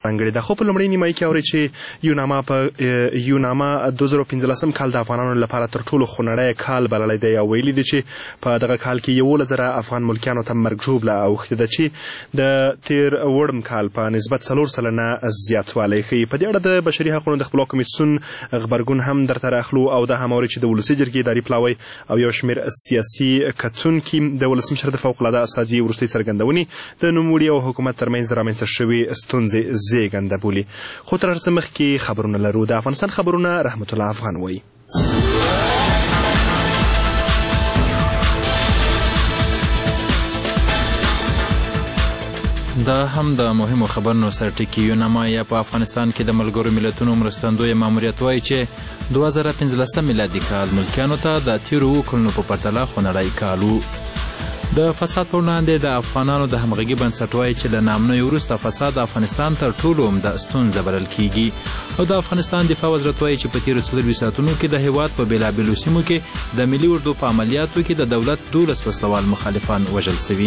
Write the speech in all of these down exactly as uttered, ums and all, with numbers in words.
ځانګړې ده. خو په لومړۍ نیمایي کې اورئ چې یوناما په یوناما دوه زره پنځلسم کال د افغانانو لپاره تر ټولو خونړی کال بللی دی او ویلي دي چې په دغه کال کې یولس زره افغان ملکیانو ته مرګ ژوبله اوښتې ده چې د تیر وړم کال په نسبت څلور سلنه زیاتوالی ښیي. په دې اړه د بشري حقونو د خپلواک کمیسیون غبرګون هم درته راخلو او دا هم اورئ چې د ولسي جرګې اداري پلاوی او یو شمېر سیاسي کتونکي د ولسمشر د فوقالعاده استازي وروستۍ څرګندونې د نوموړي او حکومت ترمنځ د رامنځته شوې ستونزې زیږنده بولي. خو تر هر څه مخکې خبرونه لرو. د افغانستان خبرونه رحمت الله افغان وایي. دا هم د مهمو خبرونو سرټکي. یوناما یا په افغانستان کې د ملګرو ملتونو مرستندویه ماموریت وایي چې دوه زره پنځلسم میلادي کال ملکیانو ته د تېرو اوو کلونو په پرتله خونړی کال و. د فساد پر وړاندې د افغانانو د همغږي بنسټ وایي چې له نامنوي وروسته فساد د افغانستان تر ټولو عمده ستونزه بلل کیږي او د افغانستان دفاع وزارت وایي چې په تېرو څلرویشت ساعتونو کې د هېواد په بېلابېلو سیمو کې د ملي اردو په عملیاتو کې د دولت دولس وسلوال مخالفان وژل سوي.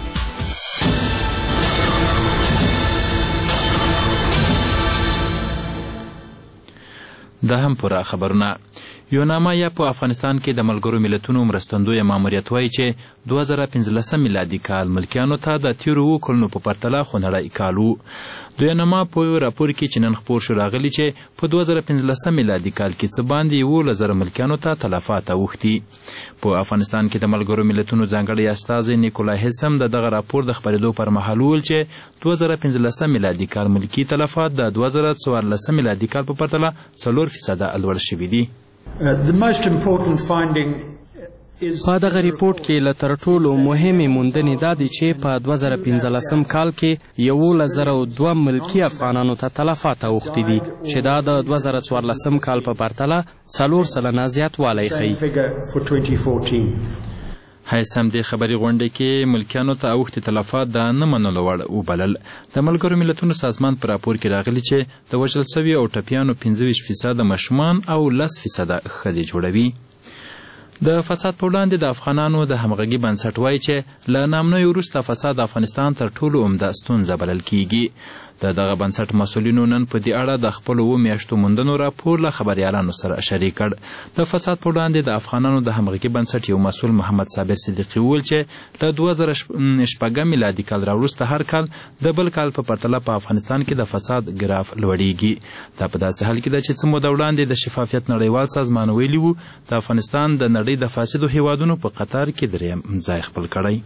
دا هم پوره خبرونه. یوناما یا په افغانستان کې د ملګرو ملتونو مرستندویه ماموریت وایي چې دوه زره پنځلسم میلادي کال ملکیانو ته د تېرو اوو کلونو په پرتله خونړی کال و. د یوناما په یو راپور کې چې نن خپور شو راغلي چې په دوه زره پنځلسم میلادي کال کې څه باندې یولس زره ملکیانو ته تلفات اوښتي. په افغانستان کې د ملګرو ملتونو ځانګړی استازی نیکولای هیس هم د دغه راپور د خپرېدو پر مهال وویل چې دوه زره پنځلسم میلادي کال ملکي تلفات د دوه زره څوارلسم میلادي کال په پرتله څلور فیصده لوړ شوي دي. په دغه ریپورټ کې له تر ټولو مهمې موندنې دا دي چې په دوه زره پنځلسم کال کې یولس زره او دوه ملکي افغانانو ته تلفات اوښتي دي چې دا د دوه زره څوارلسم کال په پرتله څلور سلنه زیاتوالی ښیي. هیڅ هم دې خبري غونډې کې ملکیانو ته اوښتي تلفات د نه منلو وړ وبلل. د ملګرو ملتونو سازمان په راپور کې راغلي چې د وژل سوي او ټپیانو پنځه ویشت فیصده ماشومان او لس فیصده ښځې جوړوي. د فساد په وړاندې د افغانانو د همغږي بنسټ وایي چې له نامنوي وروسته فساد د افغانستان تر ټولو عمده ستونزه بلل کیږي. د دغه بنسټ مسؤلینو نن په دې اړه د خپلو اوو میاشتو موندنو راپور له خبریالانو سره شریک کړ. د فساد په وړاندې د افغانانو د همغږي بنسټ یو مسؤل محمد صابر صدیقي وویل چې له دوه زره شپږم میلادي کال راوروسته هر کال د بل کال په پرتله په افغانستان کې د فساد ګراف لوړیږي. دا په داسې حال کې ده چې څه موده وړاندې د شفافیت نړیوال سازمان ویلي وو د افغانستان د نړۍ د فاسدو هیوادونو په قطار کې دریم ځای خپل کړی.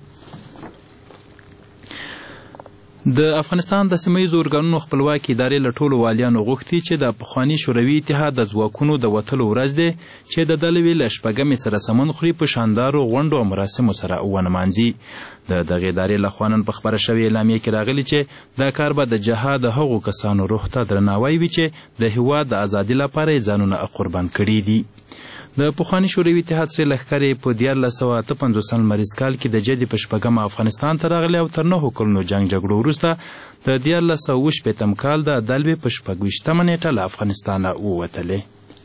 د افغانستان د سیمه ییزو ارګانونو خپلواکي ادارې له ټولو والیانو غوښتي چې د پخواني شوروي اتحاد د ځواکونو د وتلو ورځ دی چې د دلوي له شپږمې سره سمون خوري په شاندارو غونډو او مراسمو سره ونمانځي. د دغې ادارې لخوا نن په خپره شوې اعلامیه کې راغلي چې دا کار به د جهاد د هغو کسانو روح ته درناوی وي چې د هېواد د ازادۍ لپاره یې ځانونه قربان کړي دي. د پخواني شوروي اتحاد سره لښکرې په دیارلس سوه اته پنځوسم لمریز کال کې د جدي په شپږمه افغانستان ته راغلی او تر نهو کلونو جنګ جګړو وروسته د دیارلس سوه اووه شپېتم کال د دلوي په شپږویشتمه نیټه له افغانستانه ووتلې.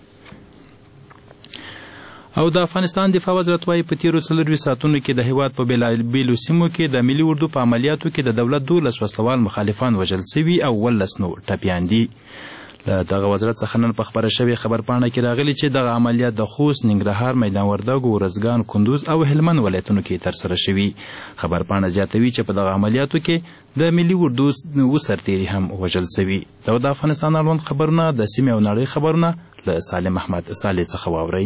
او د افغانستان دفاع وزارت وایي په تېرو څلرویشت ساعتونو کې د هېواد په بېلابېلو سیمو کې د ملي اردو په عملیاتو کې د دولت دولس وسلوال مخالفان وژل سوي او اوولس نور ټپیان دي. له دغه وزارت څخه نن په خپره شوې خبرپاڼه کې راغلي چې دغه عملیات د خوست، ننګرهار، میدان وردګو، ارزګان، کندوز او هلمند ولایتونو کې ترسره شوي. خبرپاڼه زیاتوي چې په دغه عملیاتو کې د ملي اردو اووه سرتیري هم وژل سوي. دا د افغانستان اړوند خبرونه د سیمې او نړۍ خبرونه له سالم احمد صالح څخه واورئ.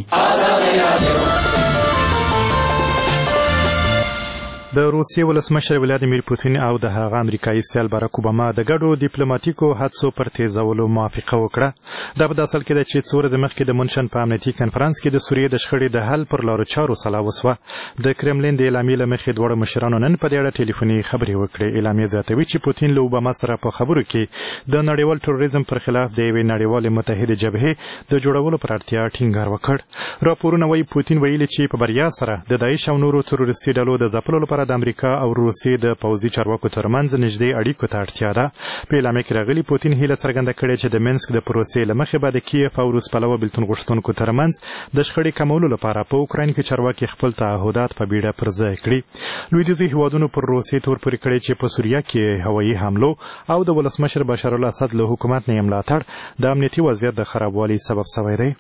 د روسیې ولسمشر ولادیمیر پوتین او د هغه امریکایي سیال باراک اوباما د ګډو ډیپلوماټیکو هڅو پر تیزولو موافقه وکړه. دا په داسې حال کې ده چې څو ورځې مخکې د منشن په امنیتي کنفرانس کې د سوریې د شخړې د حل پر لارو چارو سلا وسوه. د کرملین د اعلامیې له مخې دواړو مشرانو نن په دې اړه ټلیفوني خبرې وکړې. اعلامیه زیاتوي چې پوتین له اوباما سره په خبرو کې د نړیوال تروریزم پر خلاف د یوې نړیوالې متحدې جبهې د جوړولو پر اړتیا ټینګار وکړ. راپورونه وایي پوتین ویلي چې په بریا سره د داعش او نورو تروریستي ډلو د ځپلو لپاره د امریکا او روسیې د پوځي چارواکو ترمنځ نږدې اړیکو ته اړتیا ده. په اعلامیه کې راغلي پوتین هیله څرګنده کړې چې د منسک د پروسې له مخې به د کیف او روس پلوه بېلتون غوښتونکو ترمنځ د شخړې کمولو لپاره په اوکراین کې چارواکي خپل تعهدات په بیړه پر ځای کړي. لویدیځو هیوادونو پر روسیې تور پورې کړی چې په سوریه کې هوایي حملو او د ولسمشر بشار الاسد له حکومت نه ملاتړ د امنیتي وضعیت د خرابوالي سبب شوی دی.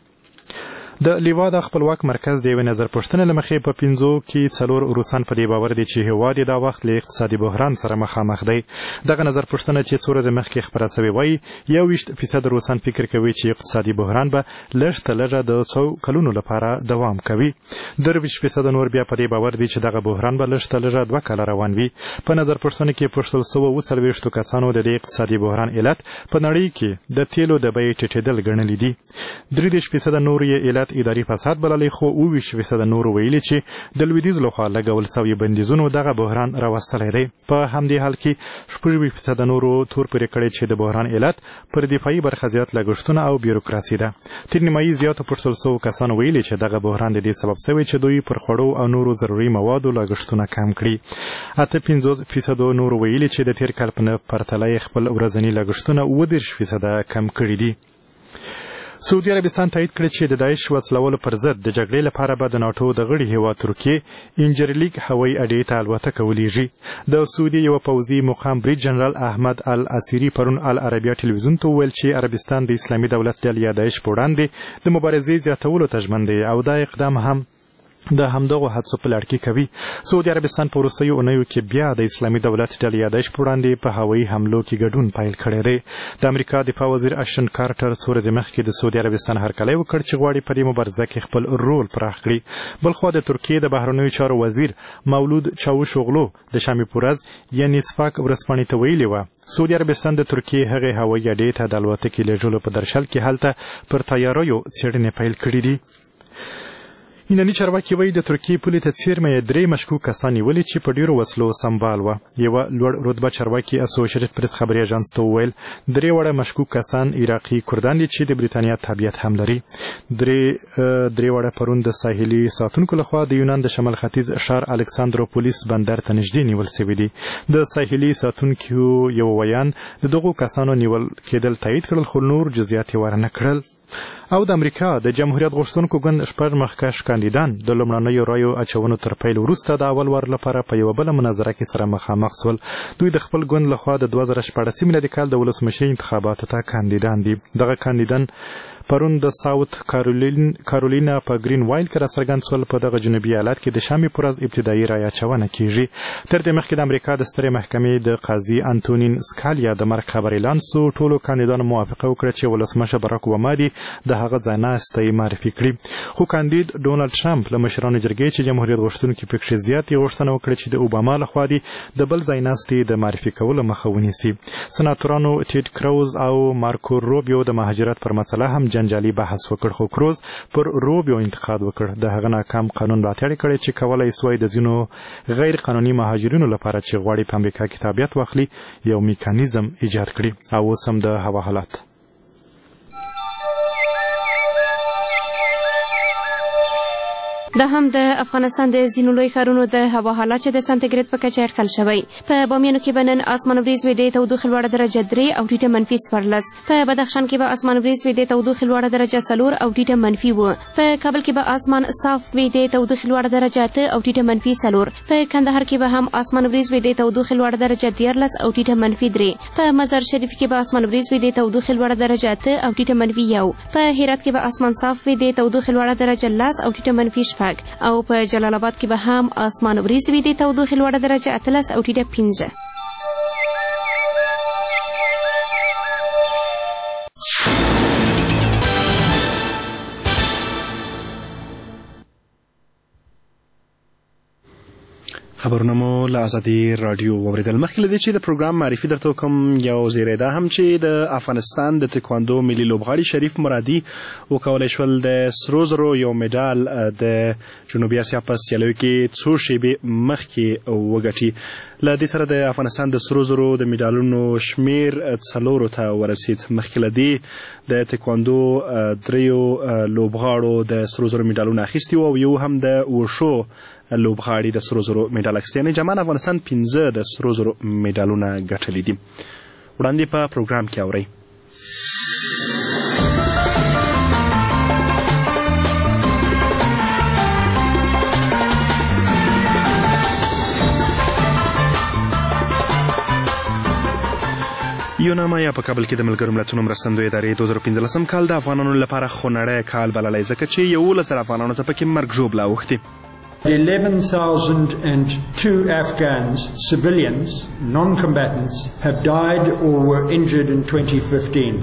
د لیوا د خپلواک مرکز د یوې نظر پوښتنې له مخې په پنځو کې څلور روسان په دې باور دي چې هېواد یې دا وخت له اقتصادي بحران سره مخامخ دی. دغه نظر پوښتنه چې څو ورځې مخکې خپره شوې وایي یو ویشت فیصد روسان فکر کوي چې اقتصادي بحران به لږ تر لږه د څو کلونو لپاره دوام کوي. درویشت فیصد نور بیا په دې باور دي چې دغه بحران به لږ تر لږه دوه کاله روان وي. په نظر پوښتنه کې پوښتل سوه اووه څلوېښتو کسانو د دې اقتصادي بحران علت په نړۍ کې د تیلو د بیې ټیټېدل ګڼلي دي. درې دېرش فیصده نور یې علت اداري فساد بللی، خو اووه ویشت فیصده نورو ویلي چې د لویدیځ لخوا لګول سوي بندیزونو دغه بحران راوستلی دی. په همدې حال کې شپږ ویشت فیصده نورو تور پورې کړی چې د بحران علت پر دفاعي برخه زیات لګښتونه او بیروکراسي ده. تر نیمایي زیاتو پوښتل سوو کسانو ویلي چې دغه بحران د دې سبب شوی چې دوی پر خوړو او نورو ضروري موادو لګښتونه کم کړي. اته پنځوس فیصدو نورو ویلي چې د تیر کال په پرتله یې خپل ورځني لګښتونه اووه دېرش فیصده کم کړي دي. سعودي عربستان تایید کړی چې د داعش وسلولو پر ضد د جګړې لپاره به د ناټو د غړي هیواد ترکیې انجرلیک هوایي اډې ته الوتکه ولیږي. د سعودي یوه پوځي مقام بریج جنرال احمد العسیري پرون العربیه ټلویزیون ته وویل چې عربستان د اسلامي دولت ډلې یا داعش په وړاندې د مبارزې زیاتولو ته ژمن دی او دا اقدام هم د همدغو هڅو په لړ کې کوي. سعودي عربستان په وروستیو اونیو کې بیا د اسلامي دولت ډلې یا داعش په وړاندې په هوایي حملو کې ګډون پیل کړی دی. د امریکا دفاع وزیر اشن کارټر څو ورځې مخکې د سعودي عربستان هرکلی وکړ چې غواړي په دې مبارزه کې خپل رول پراخ کړي. بلخوا د ترکیې د بهرنیو چارو وزیر مولود چاوشوغلو د شنبې په ورځ یعنې سپاک ورځپاڼې ته ویلي وه سعودي عربستان د ترکیې هغې هوایي اډې ته د الوتکې لیږلو په درشل کې هلته پر تیاریو څېړنې پیل کړي دي. ایناني چارواکي وایي د ترکیې پولې ته څیرمه یې درې مشکوک کسان نیولي چې په ډېرو وسلو سمبال وه. یوه لوړ رتبه چارواکي اسوشیټډ پریس خبري اژانس ته وویل درې واړه مشکوک کسان عراقي کردان دي چې د بریتانیا تابعیت هم لري. درې درې واړه پرون د ساحلي ساتونکو لخوا د یونان د شمال ختیځ ښار الکساندروپولیس بندر ته نږدې نیول سوي دي. د ساحلي ساتونکو یو ویان د دغو کسانو نیول کېدل تایید کړل، خو نور جزئیات یې ورنه کړل. او د امریکا د جمهوریت غوښتونکو ګوند شپږ مخکښ کاندیدان د لومړنیو رایو اچونو تر پیل وروسته د اول وار لپاره په یوه بله مناظره کې سره مخامخ شول. دوی د خپل ګوند لخوا د دوه زره شپاړسم میلادي کال د ولسمشرۍ انتخاباتو ته کاندیدان دي. دغه کاندیدان پرون د ساوت کارولینا په ګرین وایل کې راڅرګند شول. په دغه جنوبي ایالت کې د شنبې په ورځ ابتدایي رایه اچونه کیږي. تر دې مخکې د امریکا د سترې محکمې د قاضي انتونین سکالیا د مرګ خبر اعلان سو. ټولو کاندیدانو موافقه وکړه چې ولسمشر براک اوباما دې د هغه ځایناستی معرفي کړي. خو کاندید ډونالډ ټرمپ له مشرانو جرګې چې جمهوریت غوښتونکي پکښې زیاتې غوښتنه وکړه چې د اوباما لخوا دې د بل ځایناستي د معرفي کولو مخه ونیسي. سناتورانو ټیډ کروز او مارکو روبیو د مهاجرت پر مسله هم جنجالي بحث وکړ، خو کروز پر روبیو انتقاد وکړ. د هغه ناکام قانون ملاتړ یې کړی چې کولی سوای د ځینو غیر قانوني مهاجرینو لپاره چې غواړي په امریکا کې تابعیت واخلي یو میکانیزم ایجاد کړي. او اوس هم د هوا حالات. دا هم د افغانستان د ځینو لوی ښارونو د هوا حالات چې د سانتیګریډ په کچه اټکل شوی. په بامیانو کې به نن اسمان وریځ وي، د تودوخې لوړه درجه درې او ټیټه منفي څوارلس. په بدخشان کې به اسمان وریځ وي، د تودوخې لوړه درجه څلور او ټیټه منفي اووه. په کابل کې به اسمان صاف وي، د تودوخې لوړه درجه اته او ټیټه منفي څلور. په کندهار کې به هم اسمان وریځ وي، د تودوخې لوړه درجه دیارلس او ټیټه منفي درې. په مزار شریف کې به اسمان وریځ وي، د تودوخې لوړه درجه اته او ټیټه منفي یو. په هرات کې به اسمان صاف وي، د تودوخې لوړه درجه لس او ټیټه منفي شپږ. او په جلال آباد کې به هم اسمان وریځ وي، د تودوخې لوړه درجه اتلس او ټیټه پنځه. خبرونه مو له ازادي راډیو واوریدل. مخکې له دې چې د پروګرام معرفي درته وکړم یو زیری دا هم چې د افغانستان د تکواندو ملي لوبغاړي شریف مرادي وکولی شول د سرو زرو یو مډال د جنوبي اسیا په سیالیو کې څو شیبې مخکې وګټي. له دې سره د افغانستان د سرو زرو د مډالونو شمیر څلورو ته ورسید. مخکې له دې د تکواندو دریو لوبغاړو د سرو زرو مډالونه اخیستي وو او یو هم د وشو لوبغاړي د سرو زرو میډال اخیستی. یعنې جامان افغانستان پنځه د سرو زرو میډالونه ګټلي دي. وړاندې په پروګرام کې اورئ. یوناما یا په کابل کې د ملګرو ملتونو مرستندویه ادارې دوه زره پنځلسم کال د افغانانو لپاره خونړی کال بللی، ځکه چې یولس زره افغانانو ته پکې مرګ ژوبله اوښتې. eleven thousand two Afghans, civilians, non-combatants, have died or were injured in twenty fifteen.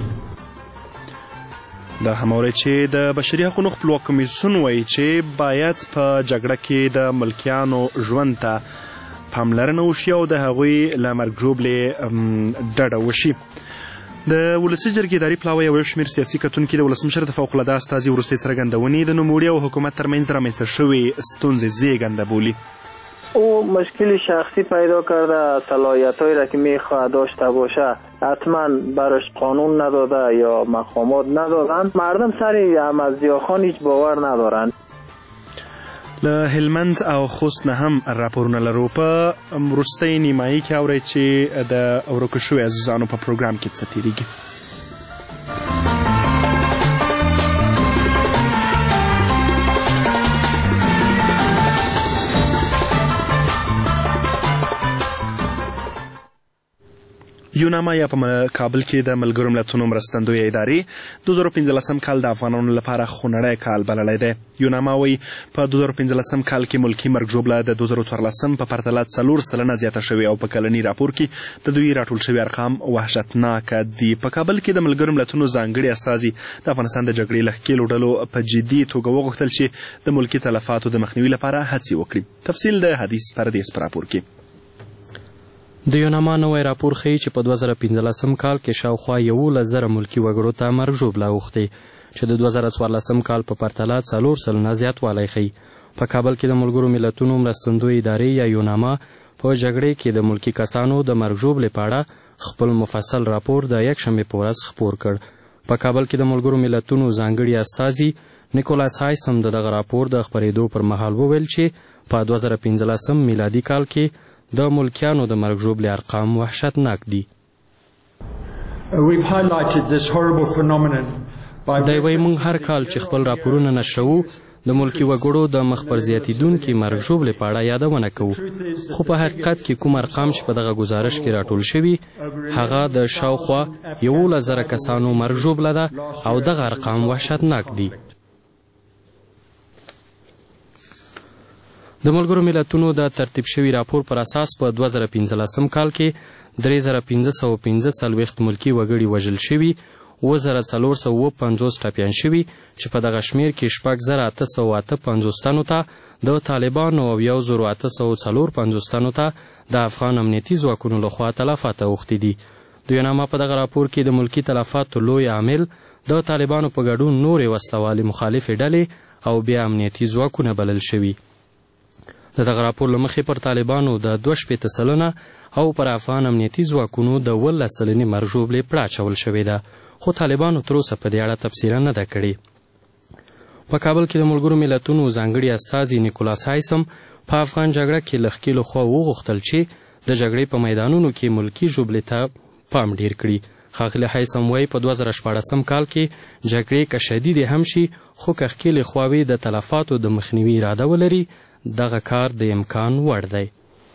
دا همواره چې د بشري حقوقو خپلواک کمیسیون وایي چې باید په جګړه کې د ملکیانو ژوند ته پاملرنه وشي او د هغوی له مرګ ژوبلې ډډه وشي. د ولسي جرګې اداري پلاوی او یو شمېر سیاسي کتونکي د ولسمشر د فوق العاده استازي وروستۍ څرګندونې د نوموړي او حکومت ترمنځ د رامنځته شوې ستونزې زېږنده بولي. او مشکلی شخصی پیدا کرده، صلاحیت‌هایی را که می‌خواهد داشته باشه حتما براش قانون نداده یا مقامات ندادن. مردم سر احمدضیاءخان هیچ باور ندارن. له هلمند او خوست نه هم راپورونه لرو. په وروستۍ نیمایي کې اورئ چې د ورکو شویو عزیزانو په پروګرام کې څه تېرېږي. یوناما یا په کابل کې د ملګرو ملتونو مرستندویه ادارې دوه زره پنځلسم کال د افغانانو لپاره خونړی کال بللی دی. یوناما وایي په دوه زره پنځلسم کال کې ملکي مرګ ژوبله د دوه زره څوارلسم په پرتله څلور سلنه زیاته شوې او په کلني راپور کې د دوی راټول شوي ارقام وحشتناکه دي. په کابل کې د ملګرو ملتونو ځانګړي استازي د افغانستان د جګړې له ښکېلو ډلو په جدي توګه وغوښتل چې د ملکي تلفاتو د مخنیوي لپاره هڅې وکړي. تفصیل د حدیث پردیس په راپور کې. د یوناما نوی راپور ښیي چې په دوه زره پنځلسم کال کې شاوخوا یولس زره ملکي وګړو ته مرګ ژوبله اوښتې، چې د دوه زره څوارلسم کال په پرتله څلور سلنه زیاتوالی ښیي. په کابل کې د ملګرو ملتونو مرستندویې ادارې یا یوناما په جګړې کې د ملکي کسانو د مرګ ژوبلې په اړه خپل مفصل راپور د یکشنبې په ورځ خپور کړ. په کابل کې د ملګرو ملتونو ځانګړي استازي نیکولاس هایسم د دغه راپور د خپرېدو پر مهال وویل چې په دوه زره پنځلسم میلادي کال کې د ملکیانو د مرګ ژوبلې ارقام وحشتناک دي. دی وایي موږ هر کال چې خپل راپورونه نشروو د ملکي وګړو د مخ پر زیاتېدونکي مرګ ژوبلې په اړه یادونه کوو، خو په حقیقت کې کوم ارقام چې په دغه ګزارش کې راټول شوي هغه د شاوخوا یولس زره کسانو مرګ ژوبله ده او دغه ارقام وحشتناک دي. د ملګرو ملتونو د ترتیب شوي راپور پر اساس په دوه زره پنځلسم کال کې درې زره پنځه سوه پنځه څلوېښت ملکي وګړي وژل شوي، اووه زره څلور سوه اووه پنځوس ټپیان شوي چې په دغه شمېر کې شپږ زره اته سوه اته پنځوس تنو ته د طالبانو او یو زرو اته سوه څلور پنځوس تنو ته د افغان امنیتي ځواکونو لخوا تلفات اوښتي دي. د یوناما په دغه راپور کې د ملکي تلفاتو لوی عامل د طالبانو په ګډون نورې وسلوالې مخالفې ډلې او بیا امنیتي ځواکونه بلل شوي. د دغه راپور له مخې پر طالبانو د دوه شپېته سلنه او پر افغان امنیتي ځواکونو د اوولس سلنې مرګ ژوبلې پړه اچول شوې ده، خو طالبانو تراوسه په دې اړه تبصره نه ده کړې. په کابل کې د ملګرو ملتونو ځانګړي استازي نیکولاس هایسم په افغان جګړه کې له ښکېلو خوا وغوښتل چې د جګړې په میدانونو کې ملکي ژوبلې ته پام ډیر کړي. ښاغلي هایسم وایي په دوه زره شپاړسم کال کې جګړې که شدیدې هم شي خو که ښکېلې خواوې د تلفاتو د مخنیوي اراده ولري دغه کار د امکان وړ دی.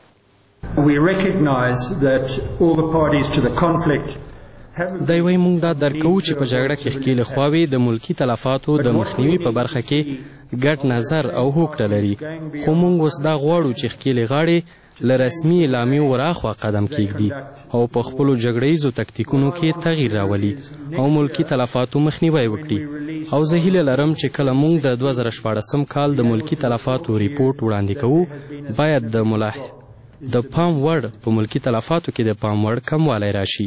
دی وایي موږ دا درک کوو چې په جګړه کې ښکېلې خواوې د ملکي تلفاتو د مخنیوي په برخه کې ګډ نظر او هوکړه لري، خو موږ اوس دا غواړو چې ښکېلې غاړې له رسمي اعلامیو وراخوا قدم کېږدي او په خپلو جګړه ییزو تکتیکونو کې تغییر راولي او ملکي تلفاتو مخنیوی وکړي. او زه هیله لرم چې کله موږ د دوه زره شپاړسم کال د ملکي تلفاتو ریپورټ وړاندې کوو باید د ملاحظ د پام وړ په ملکي تلفاتو کې د پام وړ کموالی راشي.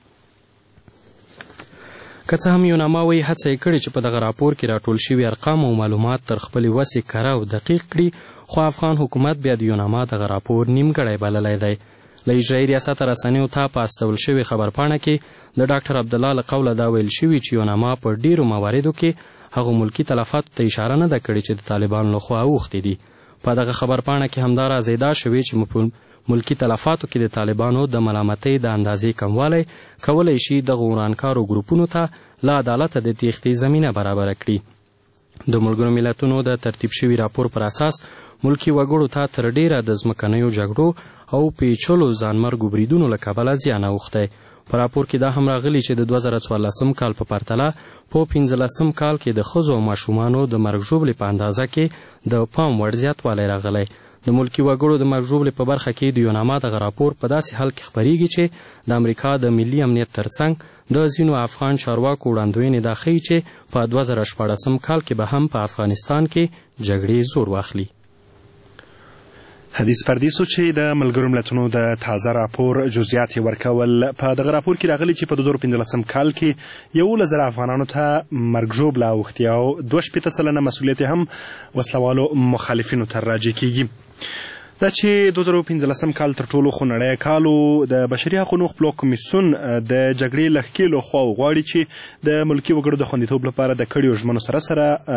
که څه هم یوناما وایي هڅه یې کړې چې په دغه راپور کې راټول شوي ارقام او معلومات تر خپلې وسې کره او دقیق کړي، خو افغان حکومت بیا د یوناما دغه راپور نیمګړی بللی دی. له اجرایي ریاسته رسنیو ته په استول شوې خبرپاڼه کې د ډاکټر عبدالله له قوله دا ویل شوي چې یوناما په ډیرو مواردو کې هغو ملکي تلفاتو ته اشاره نه ده کړې چې د طالبانو لخوا اوښتې دي. په دغه خبرپاڼه کې همداراز ادعا شوې چې ملکی تلفاتو کې د طالبانو د ملامتۍ د اندازې کموالی کولی شي دغه ورانکارو ګروپونو ته له عدالته د تیښتې زمینه برابره کړي. د ملګرو ملتونو د ترتیب شوي راپور پر اساس ملکی وګړو ته تر ډیره د ځمکنیو جګړو او پیچلو ځانمرګو بریدونو له کبله زیان اوښتی. په راپور کې دا هم راغلي چې د دوه زره څوارلسم کال په پرتله په پنځلسم کال کې د ښځو او ماشومانو د مرګ ژوبلې په اندازه کې د پام وړ زیاتوالی راغلی. د ملکی وګړو د مرګ ژوبلې په برخه کې د یوناما دغه راپور په داسې حال کې خپریږي چې د امریکا د ملي امنیت ترڅنګ د ځینو افغان چارواکو وړاندوینې دا ښیي چې په دوه زره شپاړسم کال کې به هم په افغانستان کې جګړې زور واخلي. حدیث پردیسو چې د ملګرو ملتونو د تازه راپور جزئیات یې ورکول. په دغه راپور کې راغلي چې په دوه زره پنځلسم کال کې یولس زره افغانانو ته مرګ ژوبله اوښتې او دوه شپېته سلنه مسؤلیت یې هم وسلوالو مخالفینو ته راجع کیږي. دا چې دوه زره پنځلسم کال تر ټولو خونړی کال و. د بشري حقونو خپلواک کمیسیون د جګړې له ښکېلو خواو غواړي چې د ملکي وګړو د خوندیتوب لپاره د کړیو ژمنو سره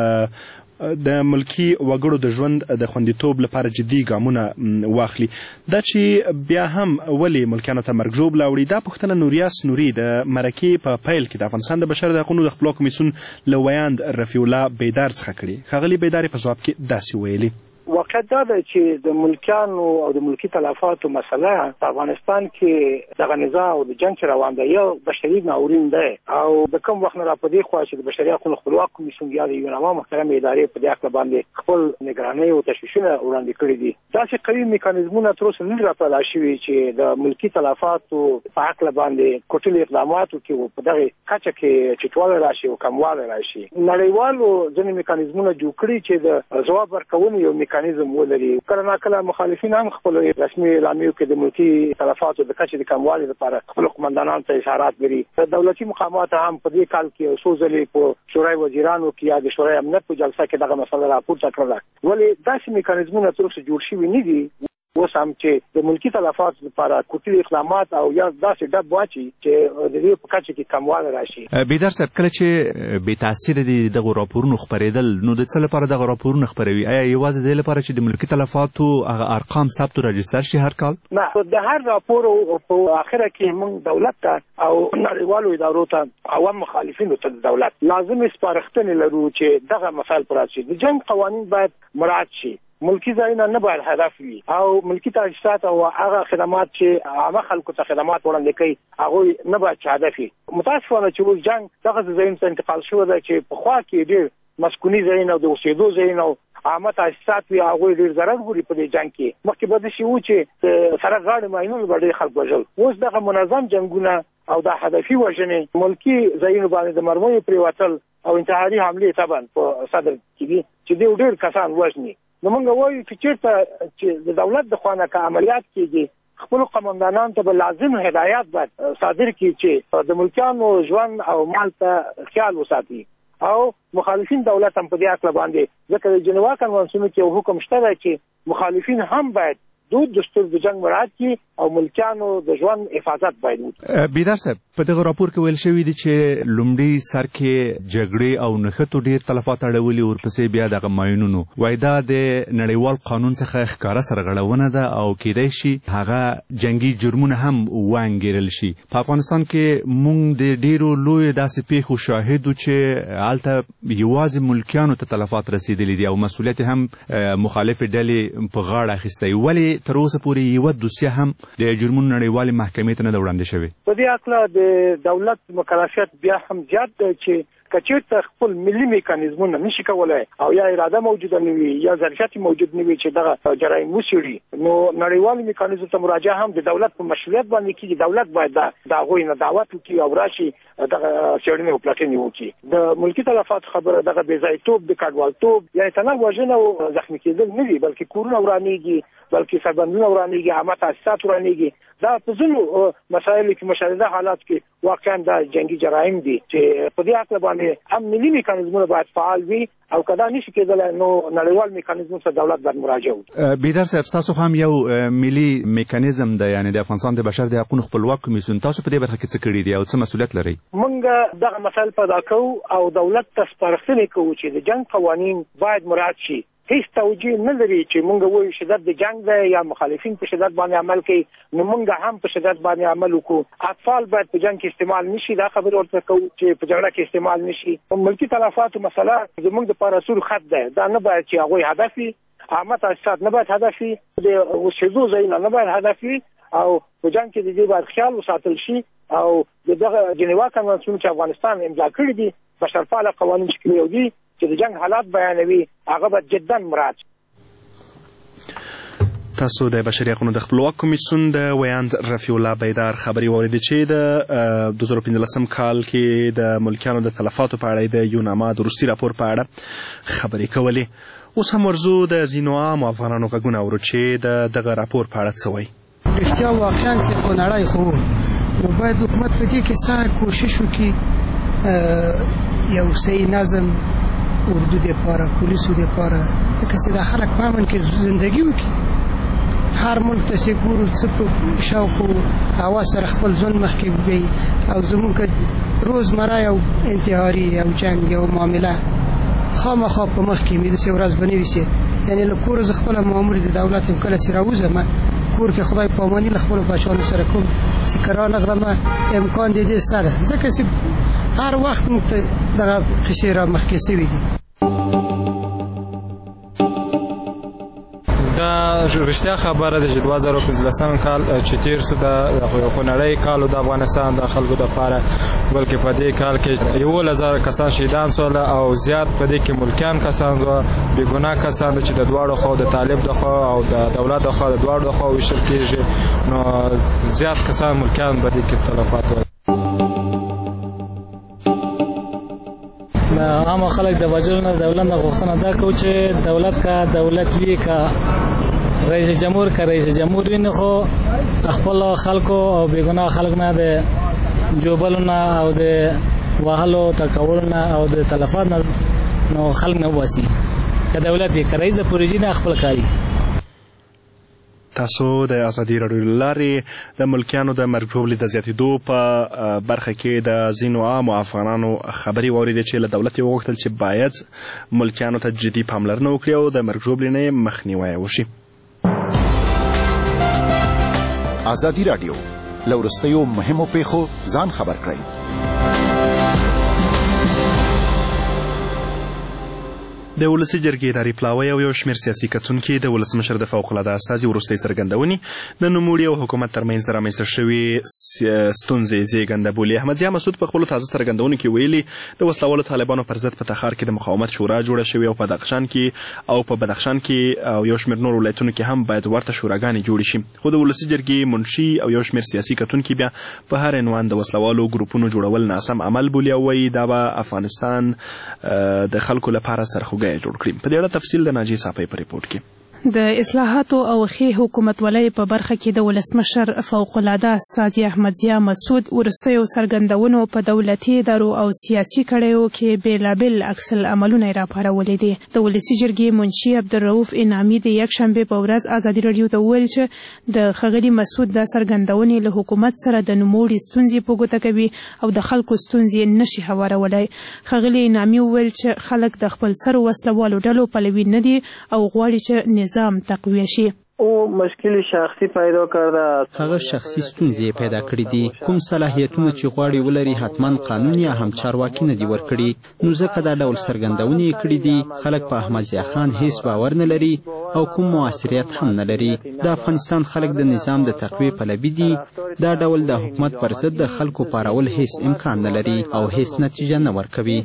سره د ملکی وګړو د ژوند د خوندیتوب لپاره جدي ګامونه واخلي. دا چې بیا هم ولې ملکیانو ته مرګ ژوبله اوړي، دا پوښتنه نوریاس نوري د مرکې په پیل کې د افغانستان د بشر د حقونو د خپلواک کمیسیون له ویاند رفیع الله بیدار څخه کړي. ښاغلي بیدار په ځواب کې داسې ویلي: واقعیت دا ده چې د ملکیانو او د ملکی تلفاتو مسله په افغانستان کې دغه نزاع او د جنګ چې روان ده یو بشري ناورین دی او د کوم وخت نه را په دې خوا چې د بشري حقونو خپلواک کمیسیون یا د یوناما محترمې ادارې په دې حق باندې خپل نگرانۍ او تشویشونه وړاندې کړي دي. داسې قوي میکانیزمونه تر اوسه نه راپیدا شوي چې د ملکی تلفاتو په حق باندې کوټلي اقداماتو کې په دغه کچه کې چټوالی راشي او کموالی راشي. نړیوالو ځینې میکانیزمونه جوړ کړي چې د ځواب ورکونې یو میکانیزم ولري. کله ناکله مخالفین هم خپل رسمي اعلامیو کې د ملکی تلفاتو د کچې د کموالي لپاره خپل قومندانانو ته اشارات لري. دولتي مقامات هم په دې کال کې څو ځلې په شورای وزیرانو کې یا د شورای امنیت په جلسه کې دغه مسله راپورته کړله. ولې داسې میکانیزمونه تر اوسه جوړ شوي نه دي اوس هم چې د ملکی تلفاتو لپاره کوټلي اقدامات او یا داسې ډب واچي چې د دې په کچه کې کموالی راشي. بیدار صاحب، کله چې بې تاثیره دي دغه راپورونو خپرېدل، نو د څه لپاره دغه راپورونه خپروي؟ آیا یوازې د دې لپاره چې د ملکی تلفاتو هغه ارقام ثبت او راجستر شي هر کال؟ نه، د هر راپور په اخره کې موږ دولت ته او نړیوالو ادارو ته عوام مخالفینو ته د دولت لازم سپارښتنې لرو چې دغه مسایل پر راشي. د جنګ قوانین باید مراعات شي. ملکی ځایونه نه باید هدف وي او ملکی تاسیسات او هغه خدمات چې عامه خلکو ته خدمات وړاندې کوي هغوی نه باید چې هدف وي. متاسفانه چې اوس جنګ دغه ځایونو ته انتقال شوی دی چې پخوا کې ډېر مسکوني ځایونه او د اوسېدو ځایونه او عامه تاسیسات وي هغوی ډېر ضرر ګوري په دې جنګ کې. مخکې به داسې وو چې سره غاړې ماینونو به ډېر خلک وژل. اوس دغه منظم جنګونه او د هدفي وژنې ملکی ځایونو باندې د مرمیو پرېوتل او انتحاري حملې طبعا په صدر کې دي چې دوی ډېر کسان وژني. نو موږ وایو چې چېرته چې د دولت د خوا نه که عملیات کېږي خپلو قمندانانو ته به لازم هدایات باید صادر کړي چې د ملکیانو ژوند او مال ته خیال وساتي او مخالفین دولت هم په دې هکله باندې ځکه د جنوا کنوانسیون کې یو حکم شته دی چې مخالفین هم باید دود دستور د جنگ مراعات کړي او ملکیانو د ژوند حفاظت باید وکړي. بیدار صاحب، په دغه راپور کې ویل شوي دي چې لومړي سر کې جګړې او نښتو ډېر تلفات اړولي، ورپسې بیا دغه ماینونو. وایي دا د نړیوال قانون څخه ښکاره سرغړونه ده او کیدای شي هغه جنګي جرمونه هم وانګېرل شي. په افغانستان کې موږ د ډېرو لویو داسې پیښو شاهد وو چې هلته یوازې ملکیانو ته تلفات رسېدلي دي او مسؤلیت هم مخالفې ډلې په غاړه اخیستی. ولې تر اوسه پورې یوه دوسیه هم د جرمونو نړیوالې محکمې ته نه ده وړاندې شوې؟ په دې هکله د دولت مکلفیت بیا هم زیات دی چې که چېرته خپل ملي میکانیزمونه نشي کولی او یا اراده موجوده نه وي یا ظرفیت موجود نه وي چې دغه جرایم وڅېړي، نو نړیوالو میکانیزم ته مراجعه هم د دولت په مشروعیت باندې کېږي. دولت باید د هغوی نه دعوت وکړي او راشي دغه څېړنې او پلټنې وکړي. د ملکي تلفاتو خبره دغه بېځایتوب، د کډوالتوب، یعنې تنه وژنه او زخمي کېدل نه دي، بلکې کورونه ورانېږي، بلکې سربندونه ورانېږي، عامه تاسیسات ورانېږي. دا په ځینو مسایلو کې مشاهده حالات کې واقعا دا جنګي جرایم دي چې په دې هکله باندې هم ملي میکانیزمونه باید فعال وي او که دا نشي کېدلی نو نړیوال میکانیزم سره دولت باید مراجعه وکړي. بیدار صاحب، ستاسو هم یو ملي میکانیزم دی، یعنې د افغانستان د بشر د حقونو خپلواک کمیسیون. تاسو په دې برخه کې څه کړي دي او څه مسؤلیت لرئ؟ موږ دغه مسایل پیدا کوو او دولت ته سپارښتنې کوو چې د جنګ قوانین باید مراعات شي. هیڅ توجیه نه لري چې موږ وایو شدت د جنگ دی یا مخالفین په شدت باندې عمل کوي، نو موږ هم په شدت باندې عمل وکړو. اطفال باید په جنگ کې استعمال نشي، دا خبره ورته کوو چې په جګړه کې استعمال نشي. ملکی تلفاتو مسله زموږ د پاراسور خط دی، دا نه باید چې هغوی هدف وي، عامه تاسیسات نه باید هدف وي، د اوسېدو ځایونه نه باید هدف وي، او په جنگ کې د دې باید خیال وساتل شي. او دغه جنیوا کنوانسیون چې افغانستان امضا کړی دي، بشرپاله قوانین چې کوم دي چې د جنگ حالات بیانوي، هغه به جدا مراعات. تاسو د بشري حقوقو د خپلواک کمیسیون د ویاند رفیع الله بیدار خبري واوریدې چې د دوه زره پنځلسم کال کې د ملکیانو د تلفاتو په اړه د یوناما د وروستي راپور په اړه خبرې کولې. اوس هم ورځو د ځینو عامو افغانانو غږونه اورو چې د دغه راپور په اړه څه وایي. رښتیا واقعا چې خو نړۍ خو نو باید حکومت په دې کې څه کوشش وکړي، یو صحیح نظم اردو دپاره، پولیسو دپاره، ځکه چې دا خلک په امن کې زندگی وکړي. هر ملک ته چې ګورو څه په شاوخوا هوا سره خپل ژوند مخکې وي، او زموږ روزمره یو انتحاري یو جنګ یو معامله خامخا په مخ کې مې داسې ورځ به نه وي چې یعنې له کوره زه خپله مامور د دولت یم کله چې راوځم کور کې خدای په اماني له خپلو بچیانو سره کوم چې که رانغلم امکان د دې شته ده، ځکه چې هر وخت موږ ته دغه قصې را مخکې شوي دي. دا رښتیا خبره ده چې دوه زره پنځلسم کال چې تیر شو د خونړی کال د افغانستان د خلکو لپاره، بلکې په دې کال کې یولس زره کسان شهیدان شول او زیات په دې کې ملکیان کسان وو، بېګناه کسان چې د دواړو خوا د طالب د خوا او د دولت د خوا د دواړو د خوا ویشل کېږي، نو زیات کسان ملکیان په دې کې تلفات ول. عام خلک د وجلو نه دولت نه غوښتنه دا کوي چې دولت کا دولت وی کا رئیس جمهور کا رئیس جمهور وي، نه خو خپل خلکو او بېګناه خلک نه د جوبلونه او د وهلو ټکولونه او د تلفات نه نو خلک نه واسي. که دولت یې که رئیس د پروژې نه خپل کاري. تاسو د ازادي راډیو له لارې د ملکیانو د مرګ ژوبلې د زیاتېدو په برخه کې د ځینو عامو افغانانو خبرې واورېدې چې له دولت یې وغوښتل چې باید ملکیانو ته جدي پاملرنه وکړي او د مرګ ژوبلې نه یې مخنیوی وشي. ازادي راډیو له وروستیو مهمو پیښو ځان خبر کړئ. د ولسي جرګې اداري پلاوی او یو شمېر سیاسي کتونکي د ولسمشر د فوق العاده استازي وروستۍ څرګندونې د نوموړي او حکومت ترمنځ رامنځته شوې ستونزې زېږنده بولي. احمدضیاء مسعود په خپلو تازه څرګندونو کې ویلي د وسلوالو طالبانو پر ضد په تخار کې د مقاومت شورا جوړه شوې او په بدخشان کې او په بدخشان کې او یو شمېر نور ولایتونو کې هم باید ورته شوراګانې جوړې شي. خو د ولسي جرګې منشي او یو شمېر سیاسي کتونکي بیا په هر عنوان د وسلوالو ګروپونو جوړول ناسم عمل بولي او وایي دا به افغانستان د خلکو لپاره سرخوږی جوړ کړي. په دې اړه تفصیل د ناجیې صافی په ریپورت کې. د اصلاحاتو او ښې حکومتولۍ په برخه کې د ولسمشر فوق العاده استازي احمدضیاء مسعود وروستیو څرګندونو په دولتي ادارو او سیاسي کړیو کې بېلابېل عکس العملونه یې راپارولي دي. د ولسي جرګې منشي عبدالرؤف انعامي د یکشنبې په ورځ ازادي راډیو ته وویل چې د ښاغلي مسعود دا څرګندونې له حکومت سره د نوموړي ستونزې په ګوته کوي او د خلکو ستونزې نشي هوارولی. ښاغلي انعامي وویل چې خلک د خپل سرو وسلوالو ډلو پلوي نه دي او غواړي چې نظام تقویه شي. او مشکل شخصي پیدا کرده، هغه شخصي ستونزې پیدا کړې دي. کوم صلاحیتونه چې غواړي ولري حتما قانون یا هم چارواکي نه دي ورکړي، نو ځکه دا ډول څرګندونې یې کړي دي. خلک په احمدضیاء خان هیڅ باور نه لري او کوم موثریت هم نه لري. د افغانستان خلک د نظام د تقویې پلوي دي. دا ډول د حکومت پر ضد د خلکو پارول هیڅ امکان نه لري او هیڅ نتیجه نه ورکوي.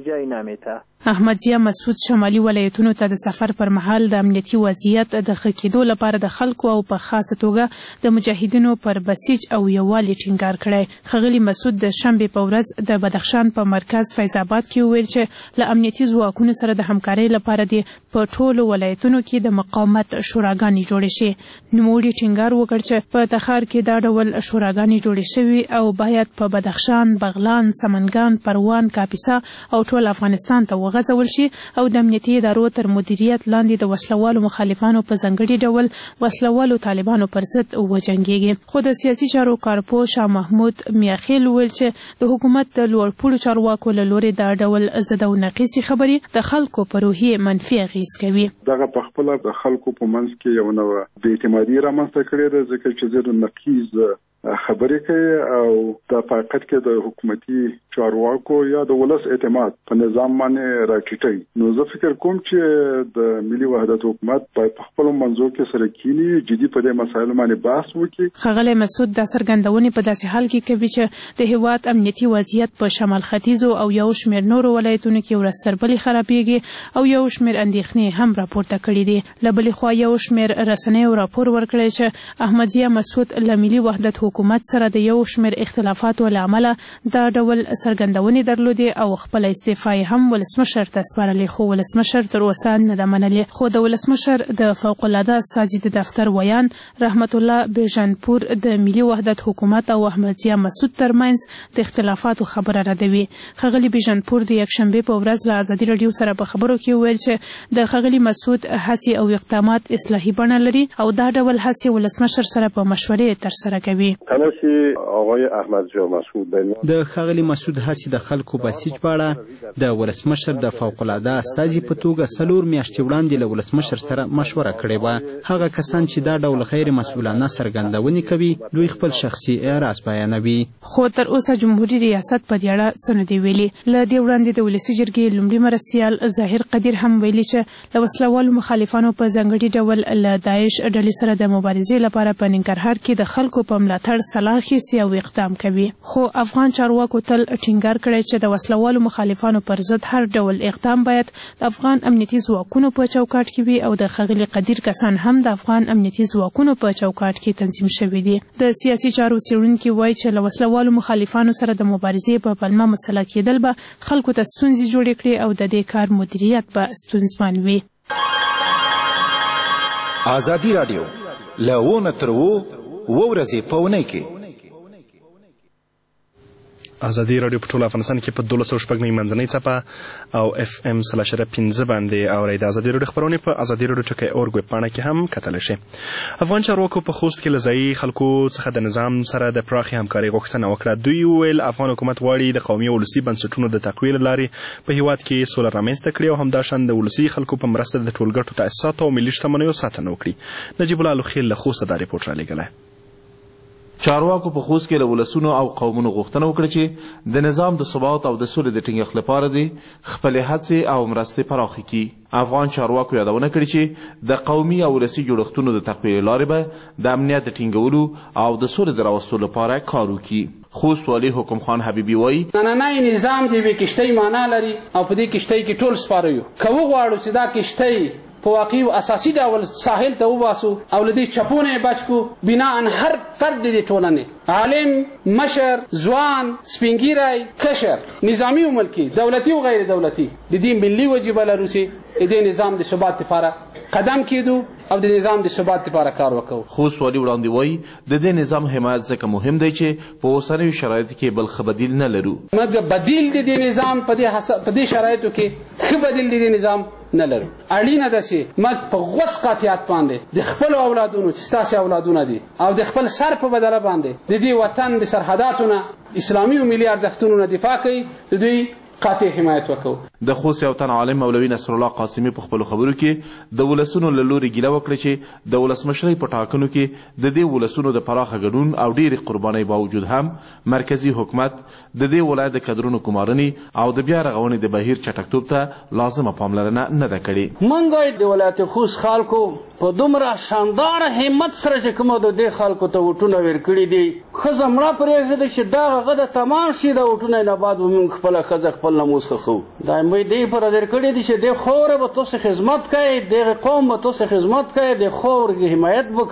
احمدضیاء مسعود شمالي ولایتونو ته د سفر پر مهال د امنیتي وضعیت د ښه کېدو لپاره د خلکو او په خاصه توګه د مجاهدینو پر بسیج او یووالي ټینګار کړی. ښاغلي مسعود د شنبې په ورځ د بدخشان په مرکز فیض آباد کې وویل چې له امنیتي ځواکونو سره د همکارۍ لپاره دې په ټولو ولایتونو کې د مقاومت شوراګانې جوړې شي. نوموړي ټینګار وکړ چې په تخار کې دا ډول شوراګانې جوړې شوي او باید په بدخشان، بغلان، سمنګان، پروان، کاپیسا او ټول افغانستان ته وغځول شي او د امنیتي ادارو تر مدیریت لاندې د وسلوالو مخالفانو په ځانګړي ډول وسلوالو طالبانو پر ضد وجنګېږي. خو د سیاسي چارو کارپو شاه محمود میاخیل وویل چې د حکومت د لوړپوړو چارواکو له لورې دا ډول ضد او نقیصې خبرې د خلکو په روحیې منفي اغېز کوي. دغه په خپله د خلکو په منځ کې یو نوع بې اعتمادي رامنځته کړې ده، ځکه چې زه د نقیض خبرې کوي او د حقیقت کې د حکومتي چارواکو یا د ولس اعتماد په نظام باندې راټیټوي. نو زه فکر کوم چې د ملي وحدت حکومت باید په خپلو منځو کې سره کینی جدي په دې مسایلو باندې بحث وکړي. ښاغلی مسعود دا څرګندونې په داسې حال کې کوي چې د هیواد امنیتي وضعیت په شمال ختیځو او یو شمېر نورو ولایتونو کې ورځ تر بلې خرابېږي او یو شمېر اندېښنې هم راپورته کړي دي. له بلې خوا یو شمېر رسنیو راپور ورکړی چې احمد ضیا مسعود له ملي وحدت حکومت سره د یو شمېر اختلافاتو له امله دا ډول څرګندونې درلودې او خپله استعفا یې هم ولسمشر ته سپارلې، خو ولسمشر تر اوسه نه ده منلې. خو د ولسمشر د فوق العاده استازي د دفتر ویان رحمت الله بیژنپور د ملي وحدت حکومت او احمد ضیا مسعود ترمنځ د اختلافاتو خبره ردوي. ښاغلي بیژنپور د یکشنبې په ورځ له ازادي راډیو سره په خبرو کې وویل چې د ښاغلي مسعود هڅې او اقدامات اصلاحي بڼه لري او دا ډول هڅې ولسمشر سره په مشورې ترسره کوي. آقای احمد ضیا مسعود د ښاغلي مسعود هڅې د خلکو بسیج په اړه د ولسمشر د فوق العاده استازي په توګه څلور میاشتې وړاندې له ولسمشر سره مشوره کړې وه. هغه کسان چې دا ډول غیر مسؤلانه څرګندونې کوي دوی خپل شخصي راز بیانوي. خو تر اوسه جمهوري ریاست په دې اړه څه نه دي ویلي. له دې وړاندې د ولسي جرګې لومړي مرستیال ظاهر قدیر هم ویلي چې له وسلوالو مخالفانو په ځانګړي ډول له داعش ډلې سره د مبارزې لپاره په ننګرهار کې د خلکو په ملاتړ سلاح اخیستي او اقدام کوي. خو افغان چارواکو تل ټینګار کړی چې د وسلوالو مخالفانو پر ضد هر ډول اقدام باید د افغان امنیتي ځواکونو په چوکاټ کې وي او د ښاغلي قدیر کسان هم د افغان امنیتي ځواکونو په چوکاټ کې تنظیم شوي دي. د سیاسي چارو څېړونکي وایي چې له وسلوالو مخالفانو سره د مبارزې په پلمه مسله کېدل به خلکو ته ستونزې جوړې کړي او د دې کار مدیریت به ستونزمن وي. ازادي راډیو له ونه تر اوو اووه ورځې په اونۍ کې ازادي راډیو په ټول افغانستان کې په دولس سوه شپږ نوي منځنۍ څپه او اف ام سل اشاره پنځه باندې اورئ. د ازادي راډیو خپرونې په ازادي راډیو ټکی اورګ ویب پاڼه کې هم کتلی شئ. افغان چارواکو په خوست کې له ځایي خلکو څخه د نظام سره د پراخې همکارۍ غوښتنه وکړه. دوی وویل افغان حکومت غواړي د قومي او ولسي بنسټونو د تقویې له لارې په هیواد کې سوله رامنځته کړي او همداشان د ولسي خلکو په مرسته د ټولګټو تاسیساتو او ملي شتمنیو ساتنه وکړي. نجیب الله لوخیل له خوسته دا ریپورټ رالیږلی. چارواکو په خوست کې له ولسونو او قومونو غوښتنه وکړه چې د نظام د ثبات او د سولې د ټینګښت لپاره دې خپلې هڅې او مرستې پراخې کړي. افغان چارواکو یادونه کړې چې د قومي او ولسي جوړښتونو د تقویې لارې به د امنیت د ټینګولو او د سولې د راوستلو لپاره کار وکړي. خوست والي حکم خان حبیبي وایي نننی نظام د یوې کښتۍ معنا لري او په دې کښتۍ کې ټول سپاره یو. که وغواړو چې دا کښتۍ په واقعي او اساسي ډول ساحل ته وباسو او له دې چپونه یې بچ کړو، بناء هر فرد د دې ټولنې عالم، مشر، ځوان، سپینګیری، کشر، نظامي او ملکي، دولتي او غیر دولتي د دې ملي وجیبه لرو چې د دې نظام د ثبات لپاره قدم کېدو او د نظام د ثبات لپاره کار وکړو. خوست والي وړاندې وایي د دې نظام حمایت ځکه مهم دی چې په اوسنیو شرایطو کې بل ښه بدیل نه لرو. مګر بدیل د دې نظام په دې شرایطو کې ښه بدیل د دې نظام نه لرو. اړینه ده چې موږ په غوڅ قاطعیت باندې د خپلو اولادونو چې ستاسې اولادونه دي او د خپل سر په بدله باندې د دې وطن د سرحداتو نه اسلامي او ملي ارزښتونو نه دفاع کوي، د دوی قاطع حمایت وکړو. د خوست یو تن عالم مولوي نصرالله قاسمي په خپلو خبرو کې د ولسونو له لورې ګیله وکړه چې د ولسمشرۍ په ټاکنو کې د دې ولسونو د پراخه ګډون او ډېرې قربانۍ باوجود هم مرکزي حکومت د دې ولایت د کدرونو ګمارنې او د بیا رغونې د بهیر چټکتوب ته لازمه پاملرنه نه ده کړې. موږ د ولایت خوست خلکو په دومره شانداره همت سره چې کومه د دې خلکو ته وټونه ورکړي دي، ښځه مړه پرېږده چې دا هغه د تمام شي د وټونه نه بعد به موږ خپله ښځه خپل ناموس خښو. دا موږ دې پر درکړي دي چې دې خوره به تاسو خدمت کوي، دغه قوم به تاسو خدمت کوي، د خور حمایت وکړي.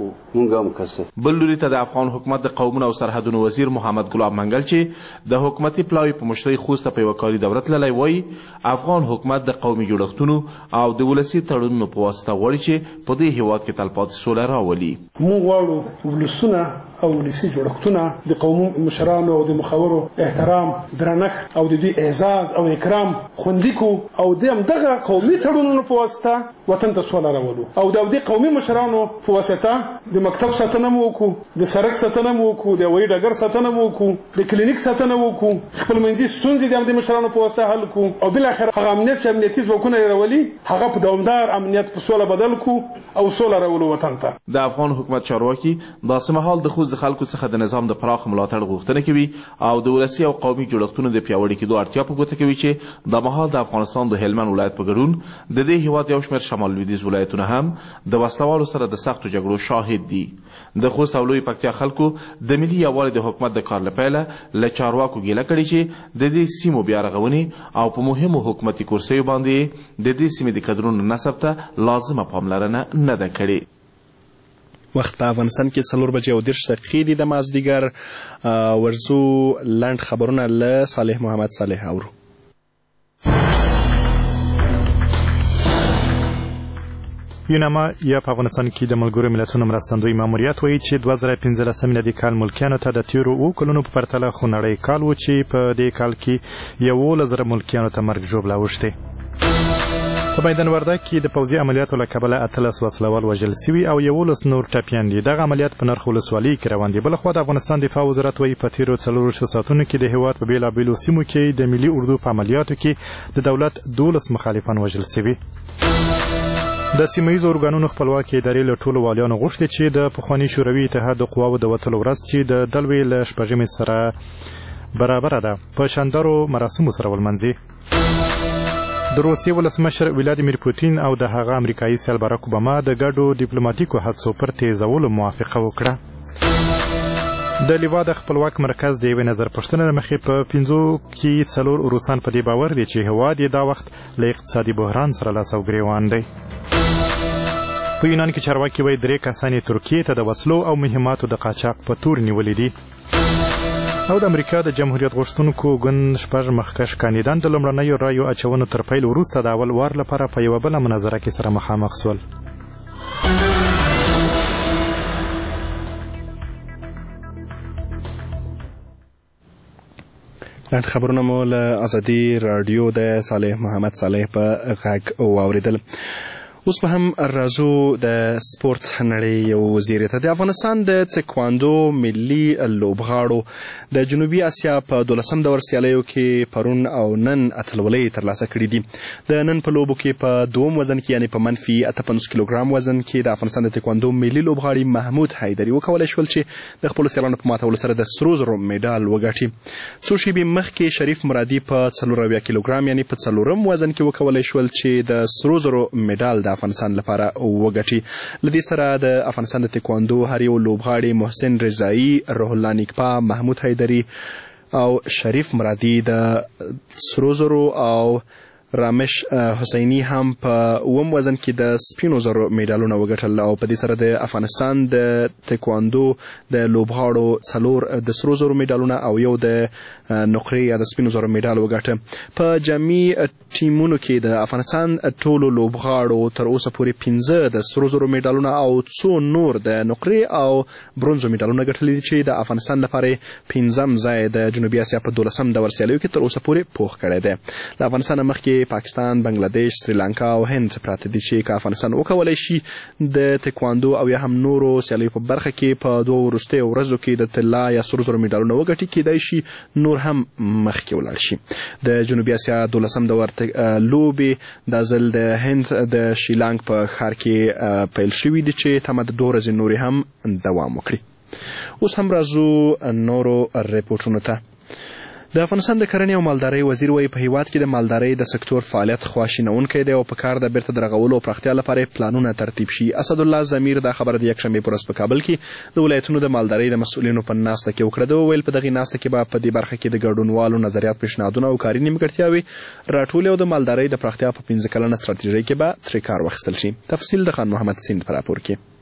خو موږ هم کسه. بل لوري ته د افغان حکومت د قومونو او سرحدونو وزیر محمد ګلاب منګل چې د حکومتي پلاوي په مشرۍ خوست په یوه کاري دوره تللی وایي افغان حکومت د قومي جوړښتونو او د ولسي تړونونو په واسطه غواړي چې په دې هېواد کې تلپاتې سوله راولي. موږ غواړو ولسونه او ولسي جوړښتونه د قومي مشرانو او د مخورو احترام درنښت او د دوی اعزاز او اکرام خوندي کړو او د همدغه قومي تړونونو په واسطه وطن ته سوله راولو او د دې قومي مشرانو په واسطه د مکتب ساتنه مو وکړو، د سړک ساتنه مو وکړو، د هوایي ډګر ساتنه مو وکړو، د کلینیک ساتنه مو وکړو، خپلمنځي ستونزې د همدې مشرانو په واسطه حل کړو او بالاخره هغه امنیت چې امنیتي ځواکونه یې راولي هغه په دوامدار امنیت په سوله بدل کړو او سوله راولو وطن ته. د افغان حکومت چارواکي داسې مهال د خوست د خلکو څخه د نظام د پراخ ملاتړ غوښتنه کوي او د ولسي او قومي جوړښتونو د پیاوړي کېدو اړتیا په ګوته کوي چې د مهال د افغانستان د هلمند ولایت په ګډون د دې هېواد یو شمېر شمال لویدیځ ولایتونه هم د وسلوالو سره د سختو جګړو شاهد دي. د خوست او لوی پکتیا خلکو د ملي یووالي د حکومت د کار له پیله له چارواکو ګیله کړې چې د دې سیمو بیا رغونې او په مهمو حکومتي کرسیو باندې د دې سیمې د کدرونو نسب ته لازمه پاملرنه نه ده کړې. وخت په افغانستان کې څلور بجې او دېرش دقیقې دي د مازدیګر. ورځو لنډ خبرونه له صالح محمد صالح اورو. یوناما یا په افغانستان کې د ملګرو ملتونو مرستندوی ماموریت وایي چې دوه زره پنځلسم میلادي کال ملکیانو ته د تېرو اوو کلونو په پرتله خونړی کال و چې په دې کال کې یولس زره ملکیانو ته مرګ ژوبله اوښتې. په میدان وردګ کې د پوځي عملیاتو له کبله اتلس وسلوال وژل سوي او یولس نور ټپیان دي. دغه عملیات په نرخ ولسوالۍ کې روان دي. بلخوا د افغانستان دفاع وزارت وایي په تېرو څلورویشتو ساعتونو کې د هېواد په بېلابېلو سیمو کې د ملي اردو په عملیاتو کې د دولت دولس مخالفان وژل سوي. د سیمه ییزو ارګانونو خپلواکي ادارې له ټولو والیانو غوښتي چې د پخواني شوروي اتحاد د قواوو د وتلو ورځ چې د دلوې له شپږمې سره برابره ده په شاندارو مراسمو سره ولمانځي. د روسیې ولسمشر ولادیمیر پوتین او د هغه امریکایي سیال باراک اوباما د ګډو ډیپلوماتیکو هڅو پر تیزولو موافقه وکړه. د لیوا د خپلواک مرکز د یوې نظر پوښتنې له مخې په پنځو کې څلور روسان په دې باور دي چې هېواد یې دا وخت له اقتصادي بحران سره لاس او ګرېوان دی. په یونان کې چارواکي وایي درې کسان یې ترکیې ته د وسلو او مهماتو د قاچاق په تور نیولي دي. او د امریکا د جمهوریت غوښتونکو ګوند شپږ مخکښ کاندیدان د لومړنیو رایو اچونو تر پیل وروسته د اول وار لپاره په یوه بله مناظره کې سره مخامخ سول. لنډ خبرونه مو له ازادي راډیو د صالح محمد صالح په غږ واورېدل. اوس به هم راځو د سپورت نړۍ یو زیرې ته. د افغانستان د تکواندو ملي لوبغاړو د جنوبي اسیا په دولسم دور سیالیو کې پرون او نن اتلولۍ ترلاسه کړي دي. د نن په لوبو کې په دوم وزن کې یعنې په منفي اته پنځوس کیلوګرام وزن کې د افغانستان د تکواندو ملي لوبغاړي محمود حیدري وکولی شول چې د خپلو سیالانو په ماتولو سره د سرو زرو میډال وګټي. څو شېبې مخکې شریف مرادي په څلور اویا کیلوګرام یعنې په څلورم وزن کې وکولی شول چې د سرو زرو میډال د افغانستان لپاره وګټي. لدې سره د افغانستان د تکواندو هر یو لوبغاړي محسن رضایي، روح الله نیکپا، محمود حیدري او شریف مرادي د سرو زرو او رامش حسیني هم په اووم وزن کې د سپینو زرو میډالونه وګټل او په دې سره د افغانستان د تکواندو د لوبغاړو څلور د سرو زرو میډالونه او یو د نقرې یا د سپینو زرو میډال وګټه. په جمعي ټیمونو کې د افغانستان ټولو لوبغاړو تر اوسه پورې پنځه د سرو زرو میډالونه او څو نور د نقرې او برونزو میډالونه ګټلي دي چې د افغانستان لپاره پنځم ځای د جنوبي اسیا په دولسم دور سیالیو کې تر اوسه پورې پوخ کړی دی. له افغانستان مخکې پاکستان، بنگلاديش، سریلانکا او هند پراته دي چې که افغانستان وکولی شي د تکواندو او یا هم نورو سیالیو په برخه کې په دوه وروستیو ورځو کې د طلا یا سرو زرو میډالونه وګټي، کیدای شي نور هم مخکې ولاړ شي. د جنوبي اسیا دولسم دور لوبې دا ځل د هند د شیلانګ په ښار کې پیل شوي دي چې تمه د دوه ورځې نورې هم دوام وکړي. اوس هم راځو نورو ریپورټونو ته. د افغانستان د کرنې او مالدارۍ وزیر وایي په هیواد کې د مالدارۍ د سکتور فعالیت خواشینونکی دی او په کار د بیرته د رغولو او پراختیا لپاره پلانونه ترتیب شي. اسدالله ضمیر دا خبره د یکشنبې په ورځ په کابل کې د ولایتونو د مالدارۍ د مسؤلینو په ناسته کې وکړه. ده وویل په دغې ناسته کې به په دې برخه کې د ګډونوالو نظریات، پیشنهادونه او کاري نیمګړتیاوې راټولې او د مالدارۍ د پراختیا په پنځه کلنه ستراتیژۍ کې به ترې کار واخیستل شي. تفصیل د خان محمد سیند په راپور کې.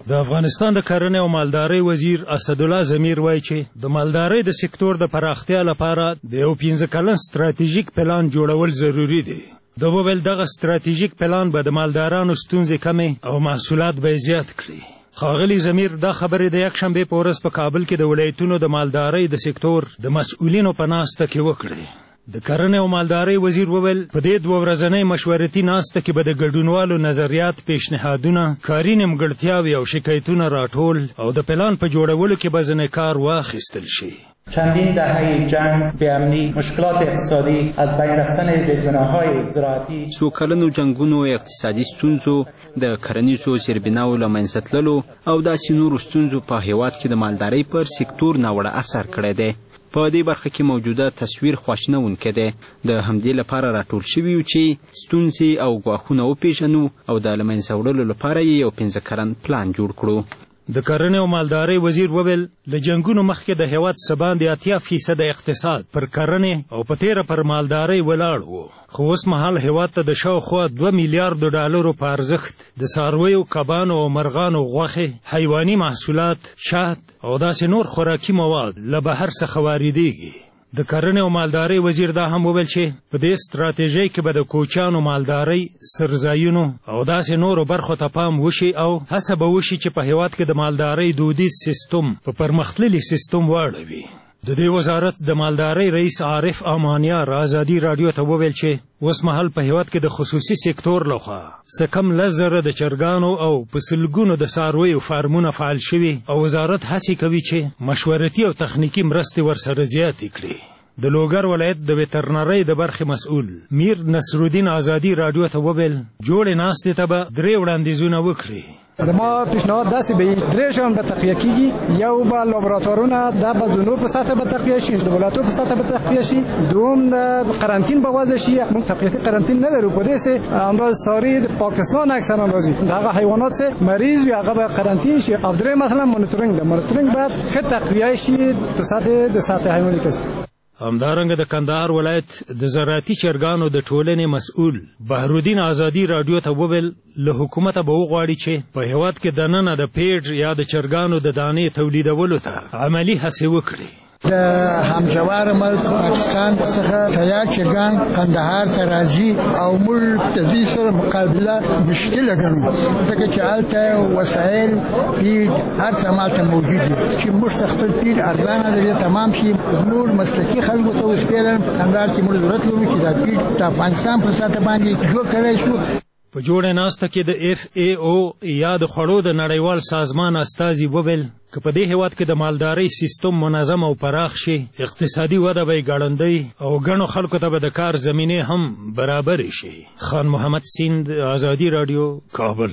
د افغانستان د کرنې او مالدارۍ وزیر اسدالله ضمیر وایي چې د مالدارۍ د سکتور د پراختیا لپاره د یو پنځه کلن ستراتیژیک پلان جوړول ضروري دی. د وویل دغه ستراتیژیک پلان به د مالدارانو ستونزې کمې او محصولات به یې زیات کړي. ښاغلي ضمیر دا خبرې د یکشنبې په ورځ په کابل کې د ولایتونو د مالدارۍ د سکتور د مسؤلینو په ناسته کې وکړې. د کرنې او مالدارۍ وزیر وویل په دې دوه ورځنۍ مشورتي ناسته کې به د ګډونوالو نظریات، پیشنهادونه، کاري نیمګړتیاوې او شکایتونه راټول او د پلان په جوړولو کې به ځینې کار واخیستل شي. چندین دهه جنگ، بی‌امنی، مشکلات اقتصادی، از بین رفتن زیربناهای زراعتی، څو کلنو جنګونو، اقتصادي ستونزو، د کرنیزو زیربناو له منځه تللو او داسې نورو ستونزو په هیواد کې د مالدارۍ پر سکتور ناوړه اثر کړی دی. په دې برخه کې موجوده تصویر خواشینونکی دی. د همدې لپاره راټول شوي یو چې ستونزې او ګواښونه وپېژنو او د له منځه وړلو لپاره یې یو پنځه کلن پلان جوړ کړو. د کرنې او مالدارۍ وزیر وویل له جنګونو مخکې د هیواد څه باندې اتیا فیصده اقتصاد پر کرنې او په تیره پر مالدارۍ ولاړ و، خو اوس مهال هیواد ته د شاوخوا دوه میلیارډو ډالرو په ارزښت د څارویو، کبانو او مرغانو غوښې، حیواني محصولات، شهد او داسې نور خوراکي مواد له بهر څخه واردېږي. د کرنې او مالدارۍ وزیر دا هم وویل چې په دې ستراتیژۍ کې به د کوچیانو مالدارۍ، سرځایونو او داسې نورو برخو ته پام وشي او هڅه به وشي چې په هیواد کې د مالدارۍ دودیز سیستم په پرمختللي سیستم واړوي. د دې وزارت د مالدارۍ رئیس عارف امانیار ازادي راډیو ته وویل چې اوس مهال په هیواد کې د خصوصي سکتور لخوا څه کم لس زره د چرګانو او په سلګونو د څارویو فارمونه فعال شوي او وزارت هڅې کوي چې مشورتي او تخنیکي مرستې ورسره زیاتې کړي. د لوګر ولایت د ویترنرۍ د برخې مسؤل میر نصرالدین ازادي راډیو ته وویل جوړې ناستې ته به درې وړاندیزونه وکړي. د ما پیشنهاد داسې به وي درې شیان به تقویه کېږي. یو به لابراتوارونه دا به د نور په سطح به تقویه شي، د ولایتو په سطح به تقویه شي. دوم د قرنطین به وضع شي. موږ تقویتي قرنطین نه لرو په دې سه امراض ساری د پاکستان اکثرا راځي. هغه حیوانات سه مریض وي هغه به قرنطین شي. او درې مثلا مونیټورینګ د مونیټورینګ بعد ښه تقویه شي په سطح د سطح حیواني کسب. همدارنګه د کندهار ولایت د زراعتي چرګانو د ټولنې مسؤل بهرالدین ازادي راډیو ته وویل له حکومته به وغواړي چې په هیواد کې دننه د پیډ یا د چرګانو د دانې تولیدولو ته عملي هڅې وکړي. د همجوار ملک پاکستان څخه تیار چرګان کندهار ته راځي او موږ د دې سره مقابله مشکله ګڼو ځکه چې هلته وسایل پیډ هر څه مالته موجود دي چې موږ خپل پیډ ارزانه دی تمام شي. نور مسلکي خلکو ته وسپارم کندهار کې موږ ضرورت لرو چې دا پیډ د افغانستان په سطح باندې جوړ کړی شو. په جوړې ناسته کې د اف ای او یا د خوړو د نړیوال سازمان استازي وویل که په دې هیواد کې د مالدارۍ سیستم منظم او پراخ شي اقتصادي وده به یې ګړندۍ او ګڼو خلکو ته به د کار زمینې هم برابرې شي. خان محمد سیند، ازادي راډیو، کابل.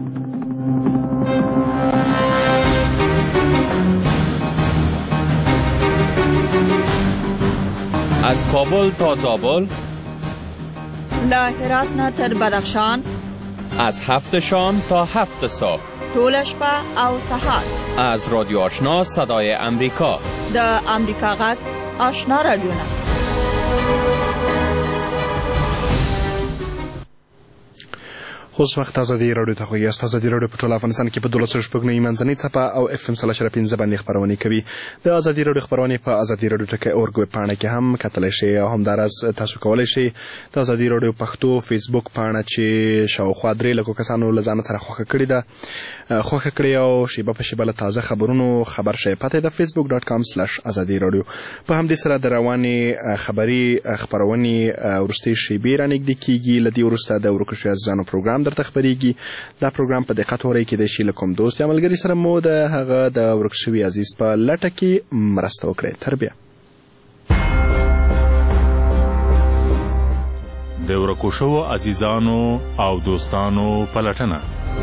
از کابل تا زابل، له هرات نه تر بدخشان، از هفت شام تا هفت صبح، ټوله شپه او سهار. از رادیو آشنا صدای امریکا، د امریکا غږ آشنا رادیو نه. خوش وخت ازادي راډیو ته خوږی است. ازادي راډیو په ټول افغانستان کې په دولس سوه شپږ نوي منځنۍ څپه او اف ام سل شپږ پنځه باندې خپرونې کوي. د ازادي راډیو خپرونې په ازادي راډیو ټکی اورګ ویب پاڼه کې هم کتلی شئ او همداراز تاسو کولی شئ د ازادي راډیو پښتو فیسبوک پاڼه چې شاوخوا درې لکو کسانو له ځانه سره خوښه کړې ده خوښه کړئ او شیبه په شیبه له تازه خبرونو خبر شئ. پته د فیسبوک ډاټ کام سلش ازادي راډیو. په همدې سره د روانې خبري خپرونې وروستۍ شیبې رانږدې کیږي. له دې وروسته د ورکو شویو عزیزانو پروګرام درته خپرېږي. دا پروګرام په دقت اورئ کیدای شي له کوم دوست یا ملګري سره مو د هغه د ورک شوي عزیز په لټه کې مرسته وکړئ. تر بیا. د ورکو شوو عزیزانو او دوستانو پلټنه.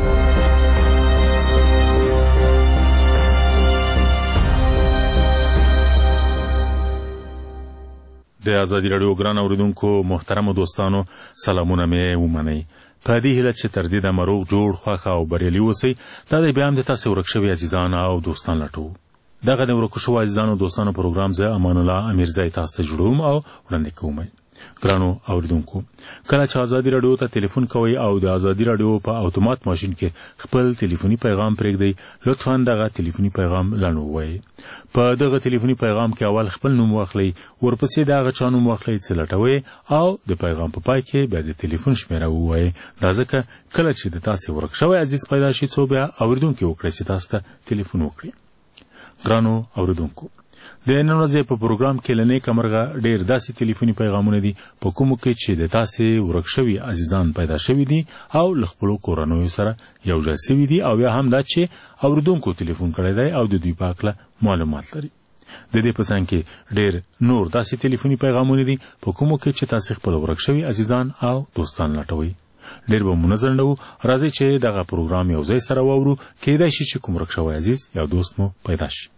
د ازادي راډیو ګران اوریدونکو محترمو دوستانو سلامونه مې ومنئ. په دې هیله چې تر دې دمه روغ جوړ خوښه او بریالي اوسئ. دا دی بیا هم د تاسې ورک شوي عزیزان او دوستان لټوو. دغه د ورکو شوو عزیزانو دوستانو پروګرام زه امان الله امیرزی تاسو ته جوړوم او وړاندې کوم. ګرانو اوریدونکو کله چې ازادي رادیو ته ټلیفون کوئ او د ازادي رادیو په اتومات ماشین کې خپل ټلیفوني پیغام پرېږدئ لطفا دغه ټلیفوني پیغام لاندې ووایئ په دغه ټلیفوني پیغام کې اول خپل نوم واخلئ ورپسې د هغه چا نوم واخلئ چې لټوئ او د پیغام په پای کې بیا د ټلیفون شمیره ووایئ دا ځکه کله چې د تاسې ورک شوی عزیز پیدا شي څو بیا اوریدونکي وکړئ چې تاسو ته ټلیفون وکړي ګرانو اوریدونکو د نن ورځې په پروګرام کې له نیکه مرغه ډېر داسې ټلیفوني پیغامونه دي په کومو کې چې د تاسې ورک شوي عزیزان پیدا شوي دي او له خپلو کورنیو سره یو ځای سوي دي او یا هم دا چې اوریدونکو ټلیفون کړی دی او د دوی په هکله معلومات لري د دې په څنګ کې ډېر نور داسې ټلیفوني پیغامونه دي په کومو کې چې تاسې خپل ورک شوي عزیزان او دوستان لټوئ ډېر به مو نظر نه و راځئ چې دغه پروګرام یو ځای سره واورو کیدای شي چې کوم ورک شوی عزیز یا دوست مو پیدا شي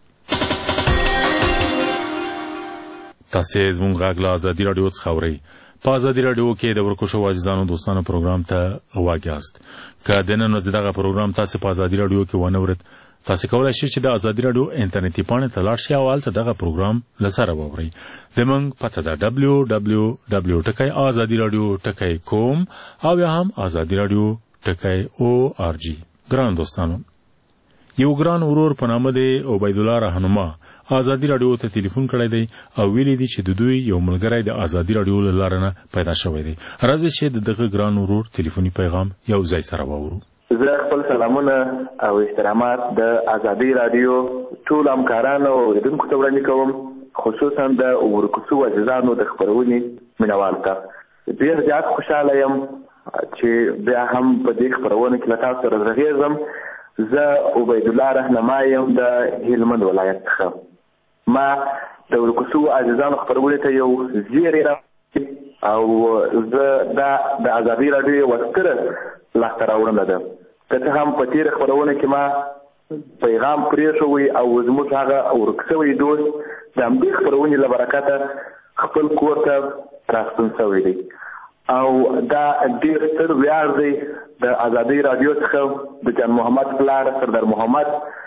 تاسې زموږ غږ له ازادي راډیو څخه اورئ په ازادي راډیو کې د ورکو شوو عزیزانو دوستانو پروګرام ته غوږ یاست که د نن ورځې دغه پروګرام تاسې په ازادي راډیو کې ونه اورئ تاسې کولی شئ چې د ازادي راډیو انټرنیټي پاڼې ته لاړ شئ او هلته دغه پروګرام له سره واورئ زموږ پته ده ډبلیو ډبلیو ډبلیو ټکی ازادي راډیو ټکی کوم او یا هم ازادي راډیو ټکی او آر جی ګران دوستانو یو ګران ورور په نامه دی عبیدالله رهنما ازادي راډیو ته ټلیفون کړی دی او ویلي دي چې د دوی یو ملګری د ازادي راډیو له لارې نه پیدا شوی دی راځئ چې د دغه ګران ورور ټلیفوني پیغام یو ځای سره واورو زه خپل سلامونه او احترامات د ازادي راډیو ټول همکارانو او اوریدونکو ته وړاندې کوم خصوصا د ورکو شوو عزیزانو د خپرونې مینوال ته ډېر زیات خوشحاله یم چې بیا هم په دې خپرونه کې له تاسو سره غږیږم زه عبیدالله رهنما یم د هلمند ولایت څخه ما د ورکو شوو عزیزانو خپرونې ته یو زیری راوړی او زه دا د ازادي راډیو یوه ستره لاسته راوړنه ده که څه هم په تېره خپرونه کې ما پیغام پرېښوی او زموږ هغه ورک شوی دوست د همدې خپرونې له برکته خپل کور ته راستون شوی دی او دا ډېر ستر ویاړ دی د ازادي راډیو څخه د جان محمد پلار سردار محمد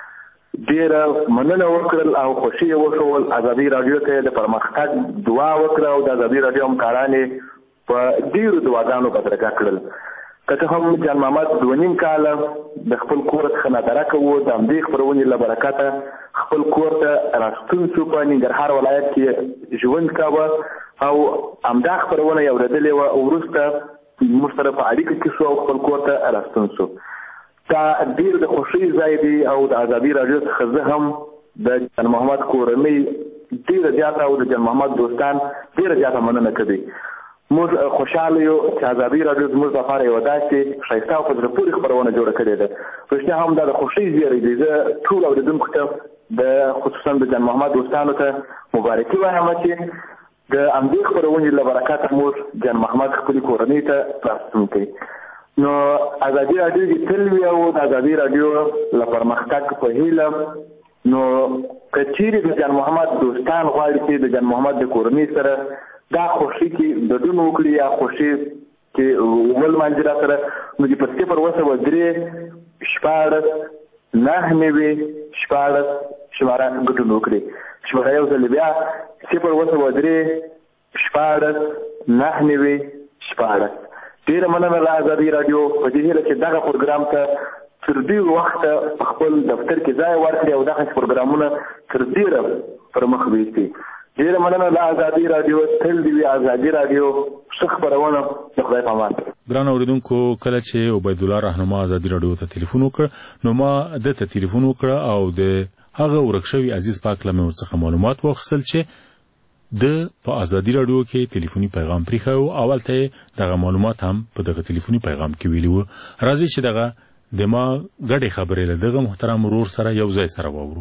ډېره مننه وکړل او خوښي یې وښول ازادي راډیو ته د پرمختګ دعا وکړه او د ازادي راډیو همکاران یې په ډېرو دعاګانو بدرګه کړل که څه هم جان محمد دوه نیم کاله د خپل کور څخه نادرکه و د همدې خپرونې له برکته خپل کور ته راستون شو په ننګرهار ولایت کې ژوند کاوه او همدا خپرونه یې اورېدلې وه او وروسته موږ سره په اړیکه کې شو او خپل کور ته راستون شو دا ډېر د خوښۍ ځای دی او د ازادي راډیو څخه زه هم د جان محمد کورنۍ ډېره زیاته او د جان محمد دوستان ډېره زیاته مننه کوي موږ خوشحاله یو چې ازادي راډیو زموږ لپاره یوه داسې ښایسته او په زړه پورې خپرونه جوړه کړې ده رښتیا هم دا د خوښۍ زیری دی زه ټول اورېدونکو ته د خصوصا د جان محمد دوستانو ته مبارکي وایم چې د همدې خپرونې له برکته موږ جان محمد خپلې کورنۍ ته راستون کړي نو ازادي راډیو کې تل وي او د ازادي راډیو له پرمختګ په هیله نو که چیرې د جان محمد دوستان غواړي چې د جان محمد د کورنۍ سره دا خوښي کې ګډون وکړي یا خوښي کې ولمانځي را سره نو چې په صفر اوه سوه درې شپاړس نهه نوي شپاړس شماره ګډون وکړي شماره یو ځل بیا صفر اوه سوه درې شپاړس نهه نوي شپاړس ډېره مننه له ازادي راډیو په دې هیله چې دغه پروګرام ته تر ډېر وخته په خپل دفتر کې ځای ورکړي او دغسې پروګرامونه تر ډېره پر مخ ویستي ډېره مننه له ازادي راډیو تل دې وي ازادي راډیو ښه خپرونه د خدای په امان ګران اورېدونکو کله چې عبیدالله رهنما ازادي راډیو ته تلیفون وکړ نو ما ده ته تلیفون وکړه او د هغه ورک شوي عزیز پاک له مې ورڅخه معلومات واخیستل چې د په ازادي راډیو کې تلیفوني پیغام پرېښی و او هلته یې دغه معلومات هم په دغه تلیفوني پیغام کې ویلي وو راځئ چې دغه د ما ګډې خبرې له دغه محترم ورور سره یو ځای سره واورو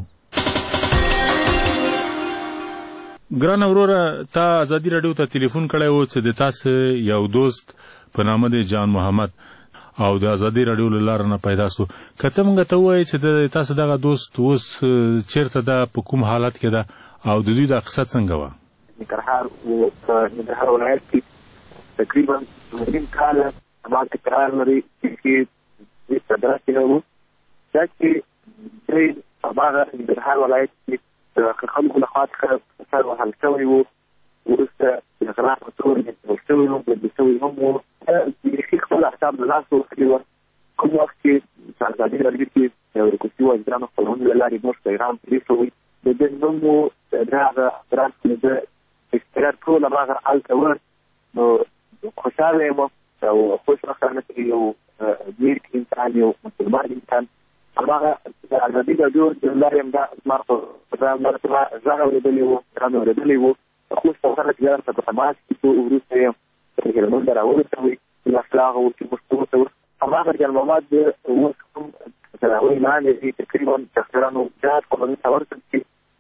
ګران وروره تا ازادي راډیو ته تلیفون کړی و چې د تاسو یو دوست په نامه دی جان محمد او د ازادي راډیو له لارې نه پیدا سو که ته موږ ته ووایې چې د تاسو دغه دوست اوس چېرته ده په کوم حالت کې ده او د دوی دا قصه څنګه وه ننګرهار په ننګرهار ولایت کې تقریبا نیم کاله ما تکرار لري چې صدرات کې وو دا چې دوی هماغه ننګرهار ولایت کې د خلکو له خوا څخه سر وهل شوی و وروسته د غلا په تور د شوی نو د شوی نو د هیڅ خپل حساب نه لاسو کړو کوم وخت چې ازادي راډیو کې یو کوڅه وځرانو خپلون لاري موږ پیغام پریښوي د دې نومو دا راځي د استقرار ټول هغه الټور نو خوشاله یم او خوشاله یم یو ډیر انسان یو مسلمان انسان هغه د ازادي راډیو د لاري هم دا سمارټ دا مرته ځای ورېدلی وو راځي ورېدلی وو خو څه سره چې تاسو په ماس کې ورسته یم چې موږ راوړو چې اخلاق او چې مستوى هغه جل مواد وسكم تلاوي معنى في تقريبا تخسرانه جات قبل تورط في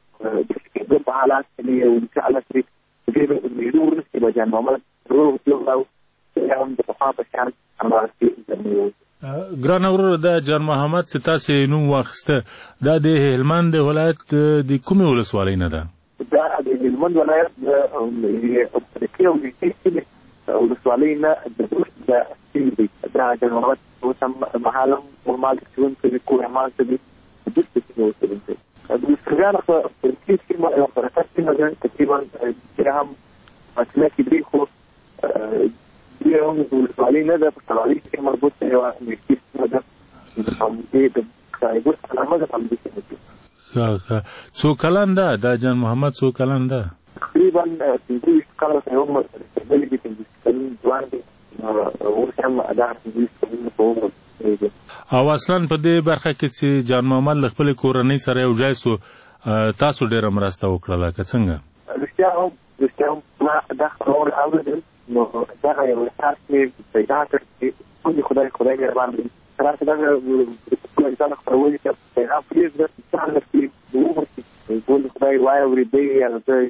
ضد حالات اللي ومساعدة في تجيب المجدور يبقى جل مواد روح لغة يوم بتخاطب كان أنا في ګران ورور د جان محمد ستاسو نوم واخسته دا د هلمند ولایت د کومه ولسوالۍ نه ده دا د هلمند ولایت د کیو د ولسوالۍ نه د سیمې دا د محمد وسم محلم ورمال چې کوم کومه مال څه دي د دې څه وسته د سرګان په ترکیب کې ما یو فرصت کې نه تقریبا درهم مثلا کې دی خو یو د ولسوالۍ نه د پښتونولۍ کې مربوط دی او د کیسه د هم دې د کایګو علامه د هم دي څو کلن ده د جان محمد څو کلن ده تقریبا پنځه کاله یو مستقبل کې پنځه ځوان دي او هم ادا کوي او اصلا په دې برخه کې چې جان محمد خپل کورنۍ سره یو ځای سو تاسو ډېر مرسته وکړه که څنګه رښتیا هم رښتیا هم ما دا خبر اورېدل نو دا یو احساس مې پیدا کړ چې خو خدای خدای مې باندې ترڅو دا ټول انسان خپلوي چې پیغام پریږدي چې څنګه چې وګورئ ټول خدای وایي ورېدي هغه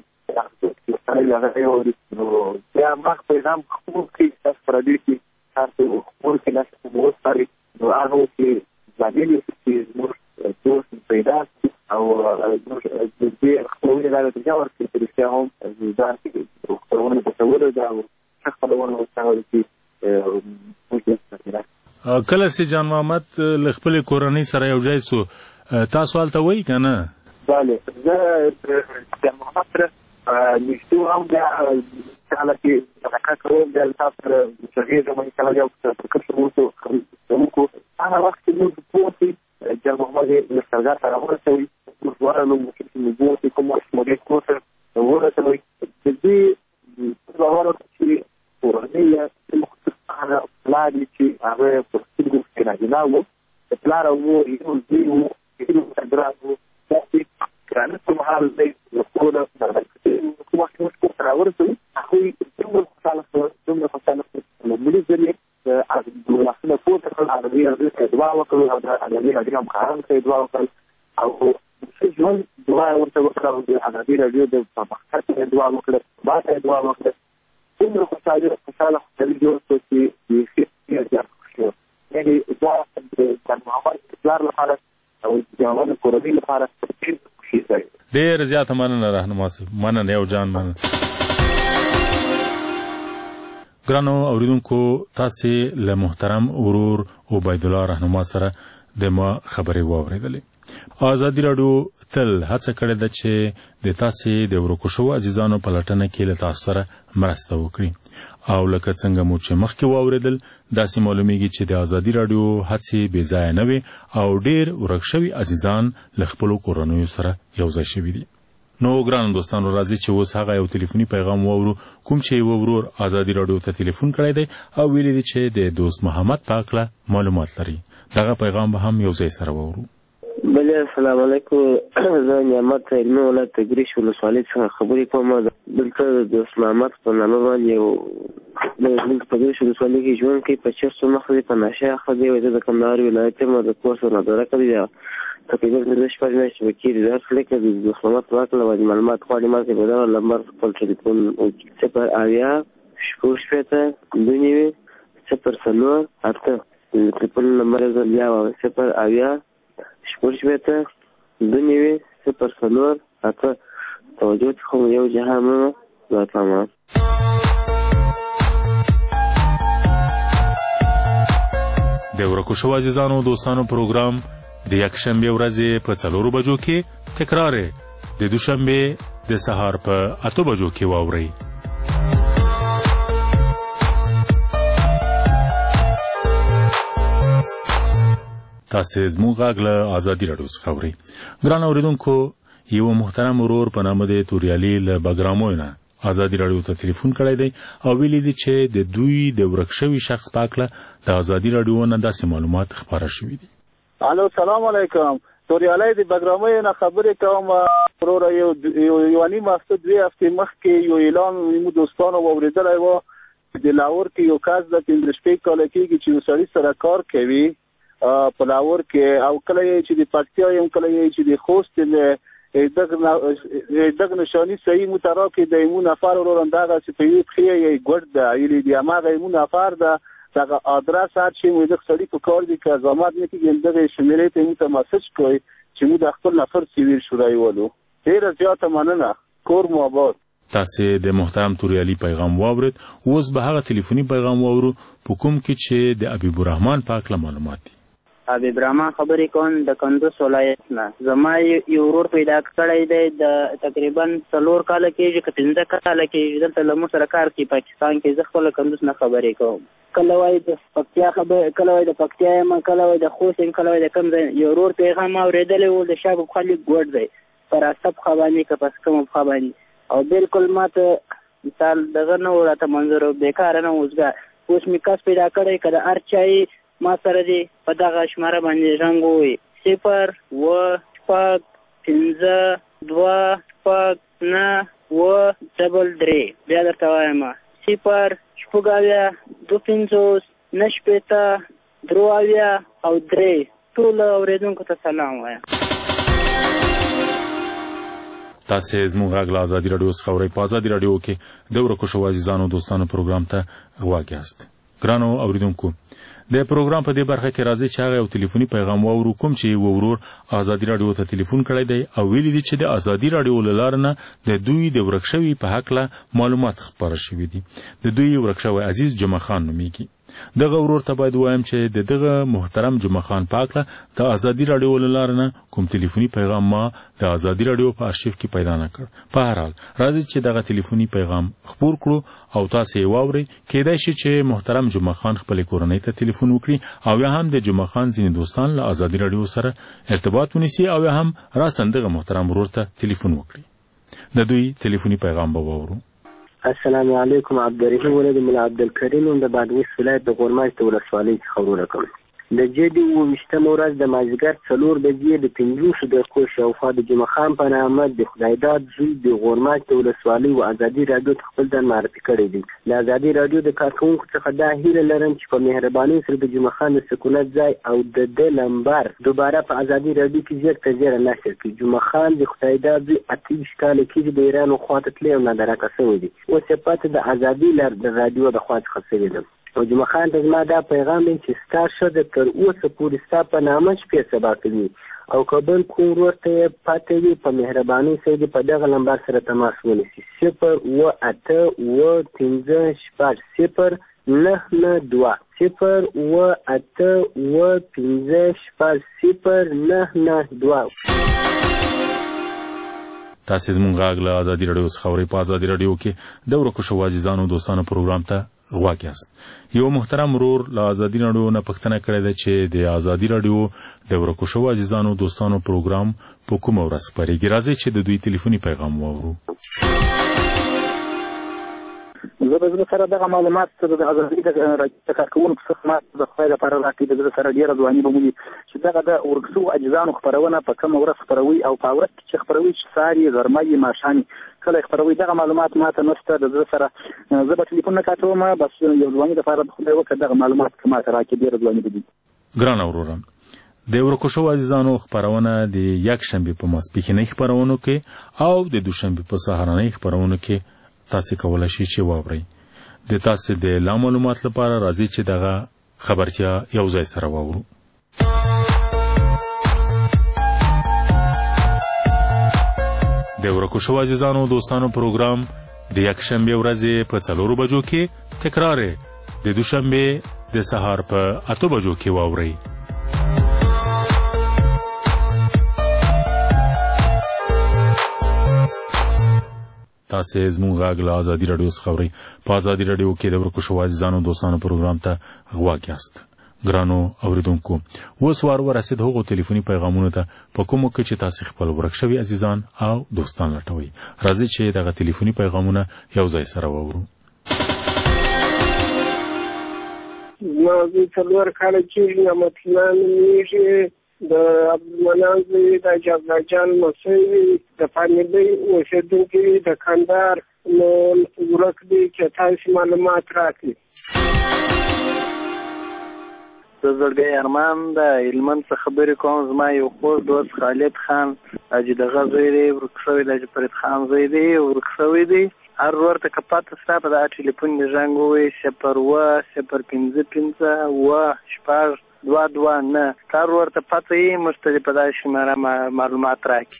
هغه یو نو بیا ما پیغام خپل کې تاسو پر دې کې تاسو خپل کې ناس مو ستاري نو هغه چې ځانګړي چې موږ دوست پیدا او د دې خپلونه دا د جوړ کې چې هم دا چې خپلونه په څور دا خپلونه وساوي چې کله چې جان محمد خپل کورنۍ سره یو ځای سو تاسو حالت وایي کنه bale زه جان محمد سره نشته هم دا کله چې حرکت کوم د تاسو چې زموږ کله یو څه کوم څه کوم هغه وخت چې موږ پوهې جان محمد له سرګار سره ورسوي موږ ورانو چې موږ کوم څه موږ کوو ورسوي د دې په اړه چې ورنيه هغه پلان چې هغه په څیر کې راځناو د پلان وو یو دیو یو څنګه چې کله کوم حال دی کومه کومه څه راورسوي هغه څنګه خلاص څنګه خلاص نو موږ ځلې از دولتونه فوت کړل هغه دې دوا وکړو هغه دې راځي هم کاران ته دوا وکړل او څه ژوند دوا ورته وکړو هغه دې راځي د پخښت دوا وکړل باندې دوا وکړل څنګه خوشاله خوشاله خپل جوړ چې دې چې یعنی دوا د محمد پلار لپاره او د کورنۍ لپاره ډېر زیاته مننه راهنما صاحب مننه یو جان مننه ګرانو اوریدونکو تاسو له محترم ورور عبید الله راهنما سره د ما خبرې واوریدلې آزادي راډیو تل هڅه کړې ده چې د تاسو د ورکو شو عزیزانو په لټنه کې له تاسو سره مرسته وکړي او لکه څنګه مو چې مخکې واوریدل داسې معلومیږي چې د آزادي راډیو هڅې بې ځایه نه وي او ډېر ورک شوي عزیزان له خپلو کورنیو سره یو ځای شوي دي نو ګرانو دوستانو راځي چې اوس هغه یو ټلیفوني پیغام واورو کوم چې یو ورور آزادي راډیو ته ټلیفون کړی دی او ویلي دی چې د دوست محمد په اړه معلومات لري دغه پیغام به هم یو ځای سره واورو بله السلام علیکم زه نعمت علمي ولایت د ګریش ولسوالۍ څخه خبرې کوم دلته د دوست محمد په نامه باندې یو د په ګریش ولسوالۍ کې ژوند کوي په چرسو مخ دی په نشه اخته دی زه د کندهار ولایت یم د کورس نظاره کړې ده تقریبا د شپږ میاشتې وکیل دا خلک د دوست محمد په اړه باندې معلومات غواړي ما ته په دغه نمبر خپل ټلیفون صفر اویا شپږ شپېته دوه نوي صفر څلور اته ټلیفون نمبر یې بیا صفر اویا شپږ شپېته دوه نوي صفر څلور اته توجه څخه یو جهان مو زاتامه د ورکو شو عزیزانو دوستانو پروګرام د یکشنبه ورځې په څلورو بجو کې تکرار د دوشنبه د سهار په اته بجو کې واوري تاسو زموږ غږ له ازادي راډیو څخه اورئ. ګران اوریدونکو، یو محترم ورور په نامه د توریالي له بګرامو نه ازادي راډیو ته ټلیفون کړی دی او ویلي دي چې د دوی د ورک شوي شخص په هکله د ازادي راډیو نه داسې معلومات خپاره شوي دي. الو، سلام علیکم. توریالي د بګرامو نه خبرې کوم. وروره یو یو نیم هفته دوی هفتې مخکې یو اعلان مو دوستانو واورېدلی و د لاهور کې یو کس د پنځه شپږ کاله کېږي چې یو سړي سره کار کوي په لاهور کې، او کله یې چې د پکتیا یم کله یې چې د خوست دغه نشاني صحیح مو ته راکړي د یمو نفر وروره همدغسې په یوې پښې یې ګوډ ده یعنې د هماغه یمو نفر ده دغه آدرس هر شي مو دغه سړي په کار دي که زحمت نه کېږي همدغه شمېرې ته مو ته مسج کړئ چې مو د خپل نفر سیویر شورای ولو. ډېره زیاته مننه. کور مو آباد. تاسو د محترم توریالي پیغام واورید. اوس به هغه ټلیفوني پیغام واورو په کوم کې چې د حبیب الرحمن په هکله معلومات دي. حبیب الرحمن خبرې کوم د کندوز ولایت نه. زما یو ورور پیدا کړی دی د تقریبا څلور کاله کېږي که پنځه کاله کېږي دلته له موږ سره کار کوي پاکستان کې. زه خپله کندوز نه خبرې کوم. کله وایي د پکتیا خبر کله وایي د پکتیا یم کله وایي د خوست یم کله وایي د کوم ځای. یو ورور پیغام اورېدلی و د شا په پښه لیک ګوډ دی په راسته پښه باندې که په کومه پښه باندې او بالکل ما ته مثال دغه نه و راته منظور بېکاره نه اوسګه. اوس مې کس پیدا کړی که د هر چا ما سره دی په دغه شماره باندې رنګ ووایي صفر اووه شپږ پنځه دوه شپږ نهه اووه ډبل درې. بیا درته وایم صفر شپږ اویا دوه پنځوس نهه شپېته درې اویا او درې. ټولو اورېدونکو ته سلام وایم. تاسو زموږ غږ له ازادي راډیو څخه اورئ. په ازادي راډیو کې د ورکو شوو عزیزانو دوستانو پروګرام ته غوږ یاست. ګرانو اوریدونکو، د پروګرام په دې برخه کې راځي چې هغه یو ټلیفوني پیغام واورو کوم چې یو ورور ازادي راډیو ته ټلیفون کړی دی او ویلي دي چې د ازادي راډیو له لارې نه د دوی د ورک شوي په هکله معلومات خپاره شوي دي. د دوی ورک شوی عزیز جمعه خان نومیږي. دغه ورور ته باید وایم چې د دغه محترم جمعه خان په هکله د ازادي راډیو له لارې نه کوم ټلیفوني پیغام ما د ازادي راډیو په ارشیف کې پیدا نه کړ. په هر حال راځي چې دغه ټلیفوني پیغام خپور کړو او تاسو یې واورئ. کیدای شي چې محترم جمعه خان خپلې کورنۍ ته ټلیفون وکړي او یا هم د جمعه خان ځینې دوستان له ازادي راډیو سره ارتباط ونیسي او یا هم راساً دغه محترم ورور ته ټلیفون وکړي. د دوی ټلیفوني پیغام به واورو. السلام علیکم. عبدالرحیم ولد ملا عبدالکریم د بادغیس ولایت د غورماج د ولسوالۍ څخه ورونه کوم. د جدي اوویشتمه ورځ د مازدیګر څلور بجې د پنځوسو دقیقو شاوخوا د جمعه خان په نامه د خدایداد زوی د غورماج د ولسوالۍ و ازادي راډیو ته خپل ځان معرفي کړی دی. د ازادي راډیو د کارکوونکو څخه دا هیله لرم چې په مهربانۍ سره د جمعه خان د سکونت ځای او د ده نمبر دوباره په ازادي راډیو کې زیات تر زیاته نشر کړي. جمعه خان د خدایداد زوی اته ویشت کاله کېږي د ایران خواته تللی او نادرکه شوی دی. اوس یې پته د ازادي راډیو د خوا څخه شوی ده. او جمعه خان ته زما دا پیغام دی چې ستا ښځه تر اوسه پورې ستا په نامه شپې سبا کوي او که بل کوم ورور ته یې پته وي په مهربانۍ سره دې په دغه نمبر سره تماس ونیسي. صفر اووه اته اووه پنځه شپږ صفر نهه نهه دوه صفر اووه اته اووه پنځه شپږ صفر نهه نهه دوه. تاسو زموږ غږ له ازادي راډیو څخه اورئ. په ازادي راډیو کې د ورکو شوو عزیزانو دوستانو پروګرام ته غوږ یاست. یو محترم ورور له ازادي راډیو نه پوښتنه کړې ده چې د ازادي راډیو د ورکو شوو عزیزانو دوستانو پروګرام په کومه ورځ خپرېږي. راځئ چې د دوی ټلیفوني پیغام واورو. زه به زه سره دغه معلومات د ازادي د کارکوونکو څخه ما د خدای لپاره راکړي. د زه سره ډېره ځواني به مولي چې دغه د ورک شوو اجزانو خپرونه په کومه ورځ خپروي او په ورځ کې چې خپروي چې سهار یې غرمه یې ماښام کله خپروي دغه معلومات ما ته نشته. د زه سره زه به ټلیفون نه کاټوم بس یو ځواني لپاره به خدای وکړي دغه معلومات که ما ته راکړي. ډېره ځواني به دي. ګرانه وروره، د ورکو شوو عزیزانو خپرونه د یکشنبې په ماسپښینۍ خپرونو کې او د دوشنبې په سهارنۍ خپرونو کې تاسو کولی شئ چې واورئ. د تاسو د لا معلومات لپاره راځي چې دغه خبرتیا یو ځای سره واورو. د ورکو شوو عزیزانو دوستانو پروګرام د یکشنبې ورځې په څلورو بجو کې تکرار د دوشنبې د سهار په اتو بجو کې واورئ. تاسو زموږ غږ له ازادي راډیو څخه اورئ. په ازادي راډیو کې د ورکو شوو عزیزانو دوستانو پروګرام ته غوږ یاست. ګرانو اوریدونکو اوس وار ورسید هغو ټلیفوني پیغامونو ته په کومو کې چې تاسو خپل ورک شوي عزیزان او دوستان لټوي. راځئ چې دغه ټلیفوني پیغامونه یو ځای سره واورو. ما زه څلور کاله کېږي نعمت الله نومېږي، د عبدالمنان زوی، د جبلا جان مسۍ د پانیبۍ اوسېدونکي د کندهار نو ورک دی چې تاسو معلومات راکړي. زه زړګی ارمان د هلمند څخه خبرې کوم. زما یو خوږ دوست خالد خان حاجي دغه زوی دی، ورک شوی د حاجي فرید خان زوی دی، ورک شوی دی. هر ورور ته که پته ستا په دغه ټلیفون د زنګ ووایي صفر اوه صفر پنځه پنځه اوه شپږ دوه دوه نه. که هر ورور ته پته یي موږ ته دې په دغه شمېره معلومات راکړي.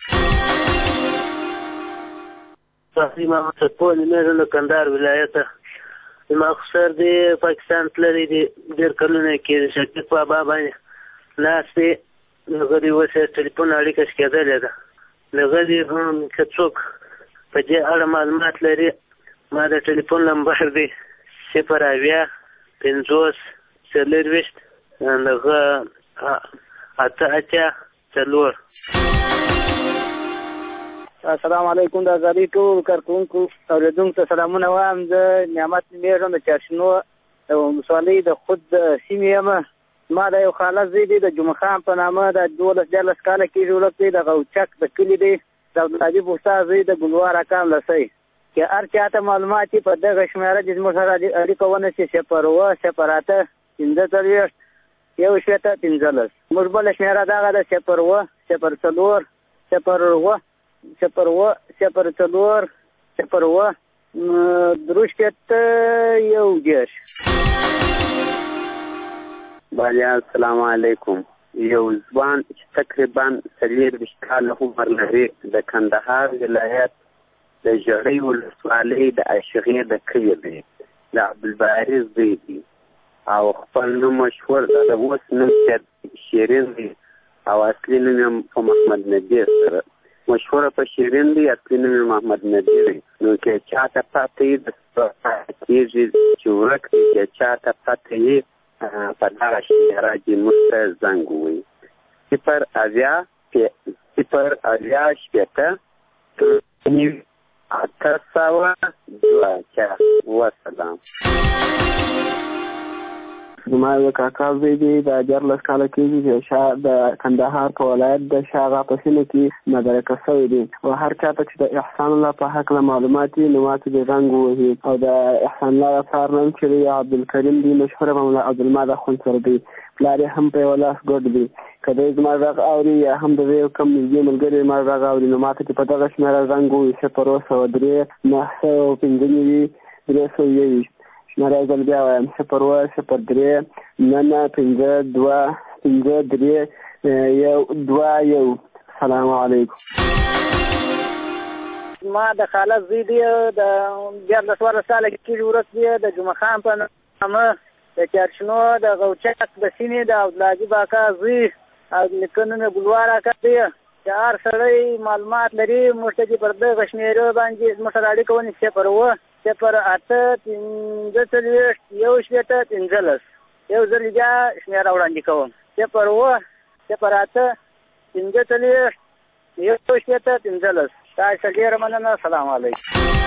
صحیح محمد سپول مېږه له کندهار ولایته. زما خسر دی پاکستان تللی دی، ډېر کلونه یې کېږي. شفیق بابا باندې ناست دی، هغه دې اوس یې ټلیفون اړیکه شکېدلې ده. هغه دې هم که څوک په دې اړه معلومات لري، ما د ټلیفون نمبر دی صفر اویا پنځوس څلرویشت هغه اته اتیا څلور. السلام علیکم. د ازادۍ ټول کارکوونکو اورېدونکو ته سلامونه وایم. زه نعمت نومېږم، د چارشنو د ولسوالۍ د خود سیمې یم. ما د یو خاله زوی دی د جمعه خان په نامه، د دولس دیارلس کاله کېږي ورک دی، د غوچک د کلي دی، د عبدالحبیب استاد زوی د ګلوار اکام لسی. که هر چاته معلومات یې په دغه شمېره چې زموږ سره اړیکه ونیسي صفر اوه صفر اته پنځه څلوېښت یو شپېته پنځلس. موږ بله شمېره دغه ده صفر اوه صفر څلور صفر اوه صفر اوه صفر څلور صفر اوه درې شپېته یو دېرش. بالیا السلام علیکم. یو ځوان چې تقریبا څلېرویشت کاله عمر لري، د کندهار ولایت د ژړۍ ولسوالۍ د عاشغې د کلي دی، د عبدالباري زوی دی او خپل نوم مشهور د اوس نوم شیرین دی او اصلي نوم یې په محمد نبي سره مشهوره په شیرین دی، اصلي نوم یې محمد نبي دی. نو که چاته پته یي د کېږي چې ورک دی، که چاته پته یي په دغه شمېره کې موږ ته زنګ ووایي صفر اویا صفر اویا شپېته اته سوه دوه اتیا. وسلام. زما یو کاکا زوی دی، د دیارلس کاله کېږي، چې د کندهار په ولایت د شاغا په سیمه کې مدرکه شوی دی. او هر چاته چې د احسان الله په هکله معلومات وي نو ما ته دې زنګ ووهي. او د احسان الله د پلار نوم چې دی عبدالکریم دی، مشهوره په ملا عبدالماد اخوند سره دی، پلار یې هم په یوه لاس ګوډ دی. که دی زما غږ اوري یا هم د دی یو کم نږدې ملګري زما غږ اوري نو ما ته چې په دغه شمېره زنګ ووهي صفر اوه سوه درې نهه سوه پنځه نوي درې سوه یوویشت. شمېره یې ځل بیا وایم صفر اوه صفر درې نه نه پنځه دوه پنځه درې یو دوه یو. سلام علیکم. ما د خاله زوی دی، د دیارلس څوارلس کاله کېږي ورک دی، د جمعه خان په نامه، د چارشنو د غوچک د سیمې د عبدالحبیب اکا زوی او نیکه نوم یې ګلوار اکا دی. چې هر سړی معلومات لري موږ ته دې پر دغه شمېرو باندې زموږ سره اړیکه ونیسي صفر اوه صفر اته پنځه څلوېښت یو شپېته پنځلس. یو ځل بیا شمېره وړاندې کوم صفر اوه صفر اته پنځه څلوېښت یو شپېته پنځلس. تاسو ډېره مننه. سلام علیکم.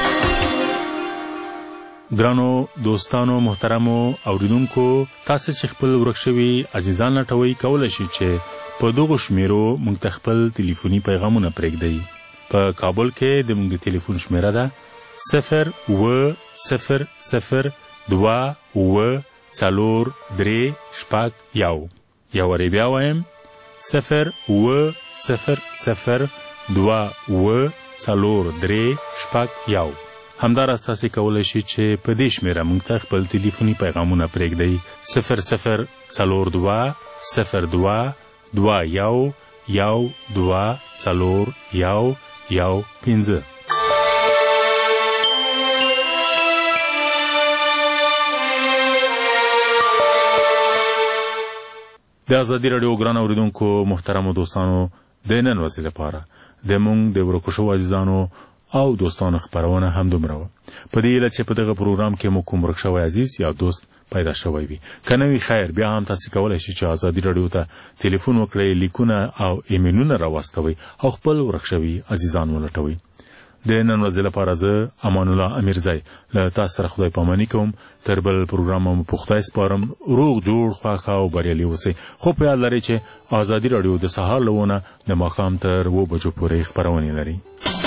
ګرانو دوستانو محترمو اوریدونکو، تاسو چې خپل ورک شوي عزیزان لټوئ کولی شئ چې په دغو شمیرو موږ ته خپل ټلیفوني پیغامونه پرېږدئ. په کابل کې د موږ د ټلیفون شمیره ده صفر اوه صفر صفر دوه اوه څلور درې شپږ یو. یو وارې بیا وایم صفر اوه صفر صفر دوه اوه څلور درې شپږ یو. همداراز تاسو کولی شئ چې په دې شمیره موږ ته خپل ټلیفوني پیغامونه پرېږدئ صفر صفر څلور دوه صفر دوه دوه یو یو دوه څلور یو یو پنځه. د ازادي راډیو ګران اوریدونکو محترمو دوستانو، د نن ورځې لپاره د موږ د ورکو شوو عزیزانو او دوستانو خبرونه هم دومره وه. په دې هیله چې په دغه پروګرام کې مو کوم ورک شوی عزیز یا دوست پیدا شوی وي. که نه وي خیر بیا هم تاسې کولی شئ چې ازادي راډیو ته تلیفون وکړئ، لیکونه او ایمیلونه راواستوئ او خپل ورک شوي عزیزان ولټوئ. د نن ورځې لپاره زه امان الله امیرزی له تاسو سره خدای پاماني کوم. تر بل پروګرام مو په خدای سپارم. روغ جوړ خوښ او بریالي اوسئ. خو په یاد لرئ چې ازادي راډیو د سهار له ونه د ماښام تر اوه بجو پورې خپرونې لري.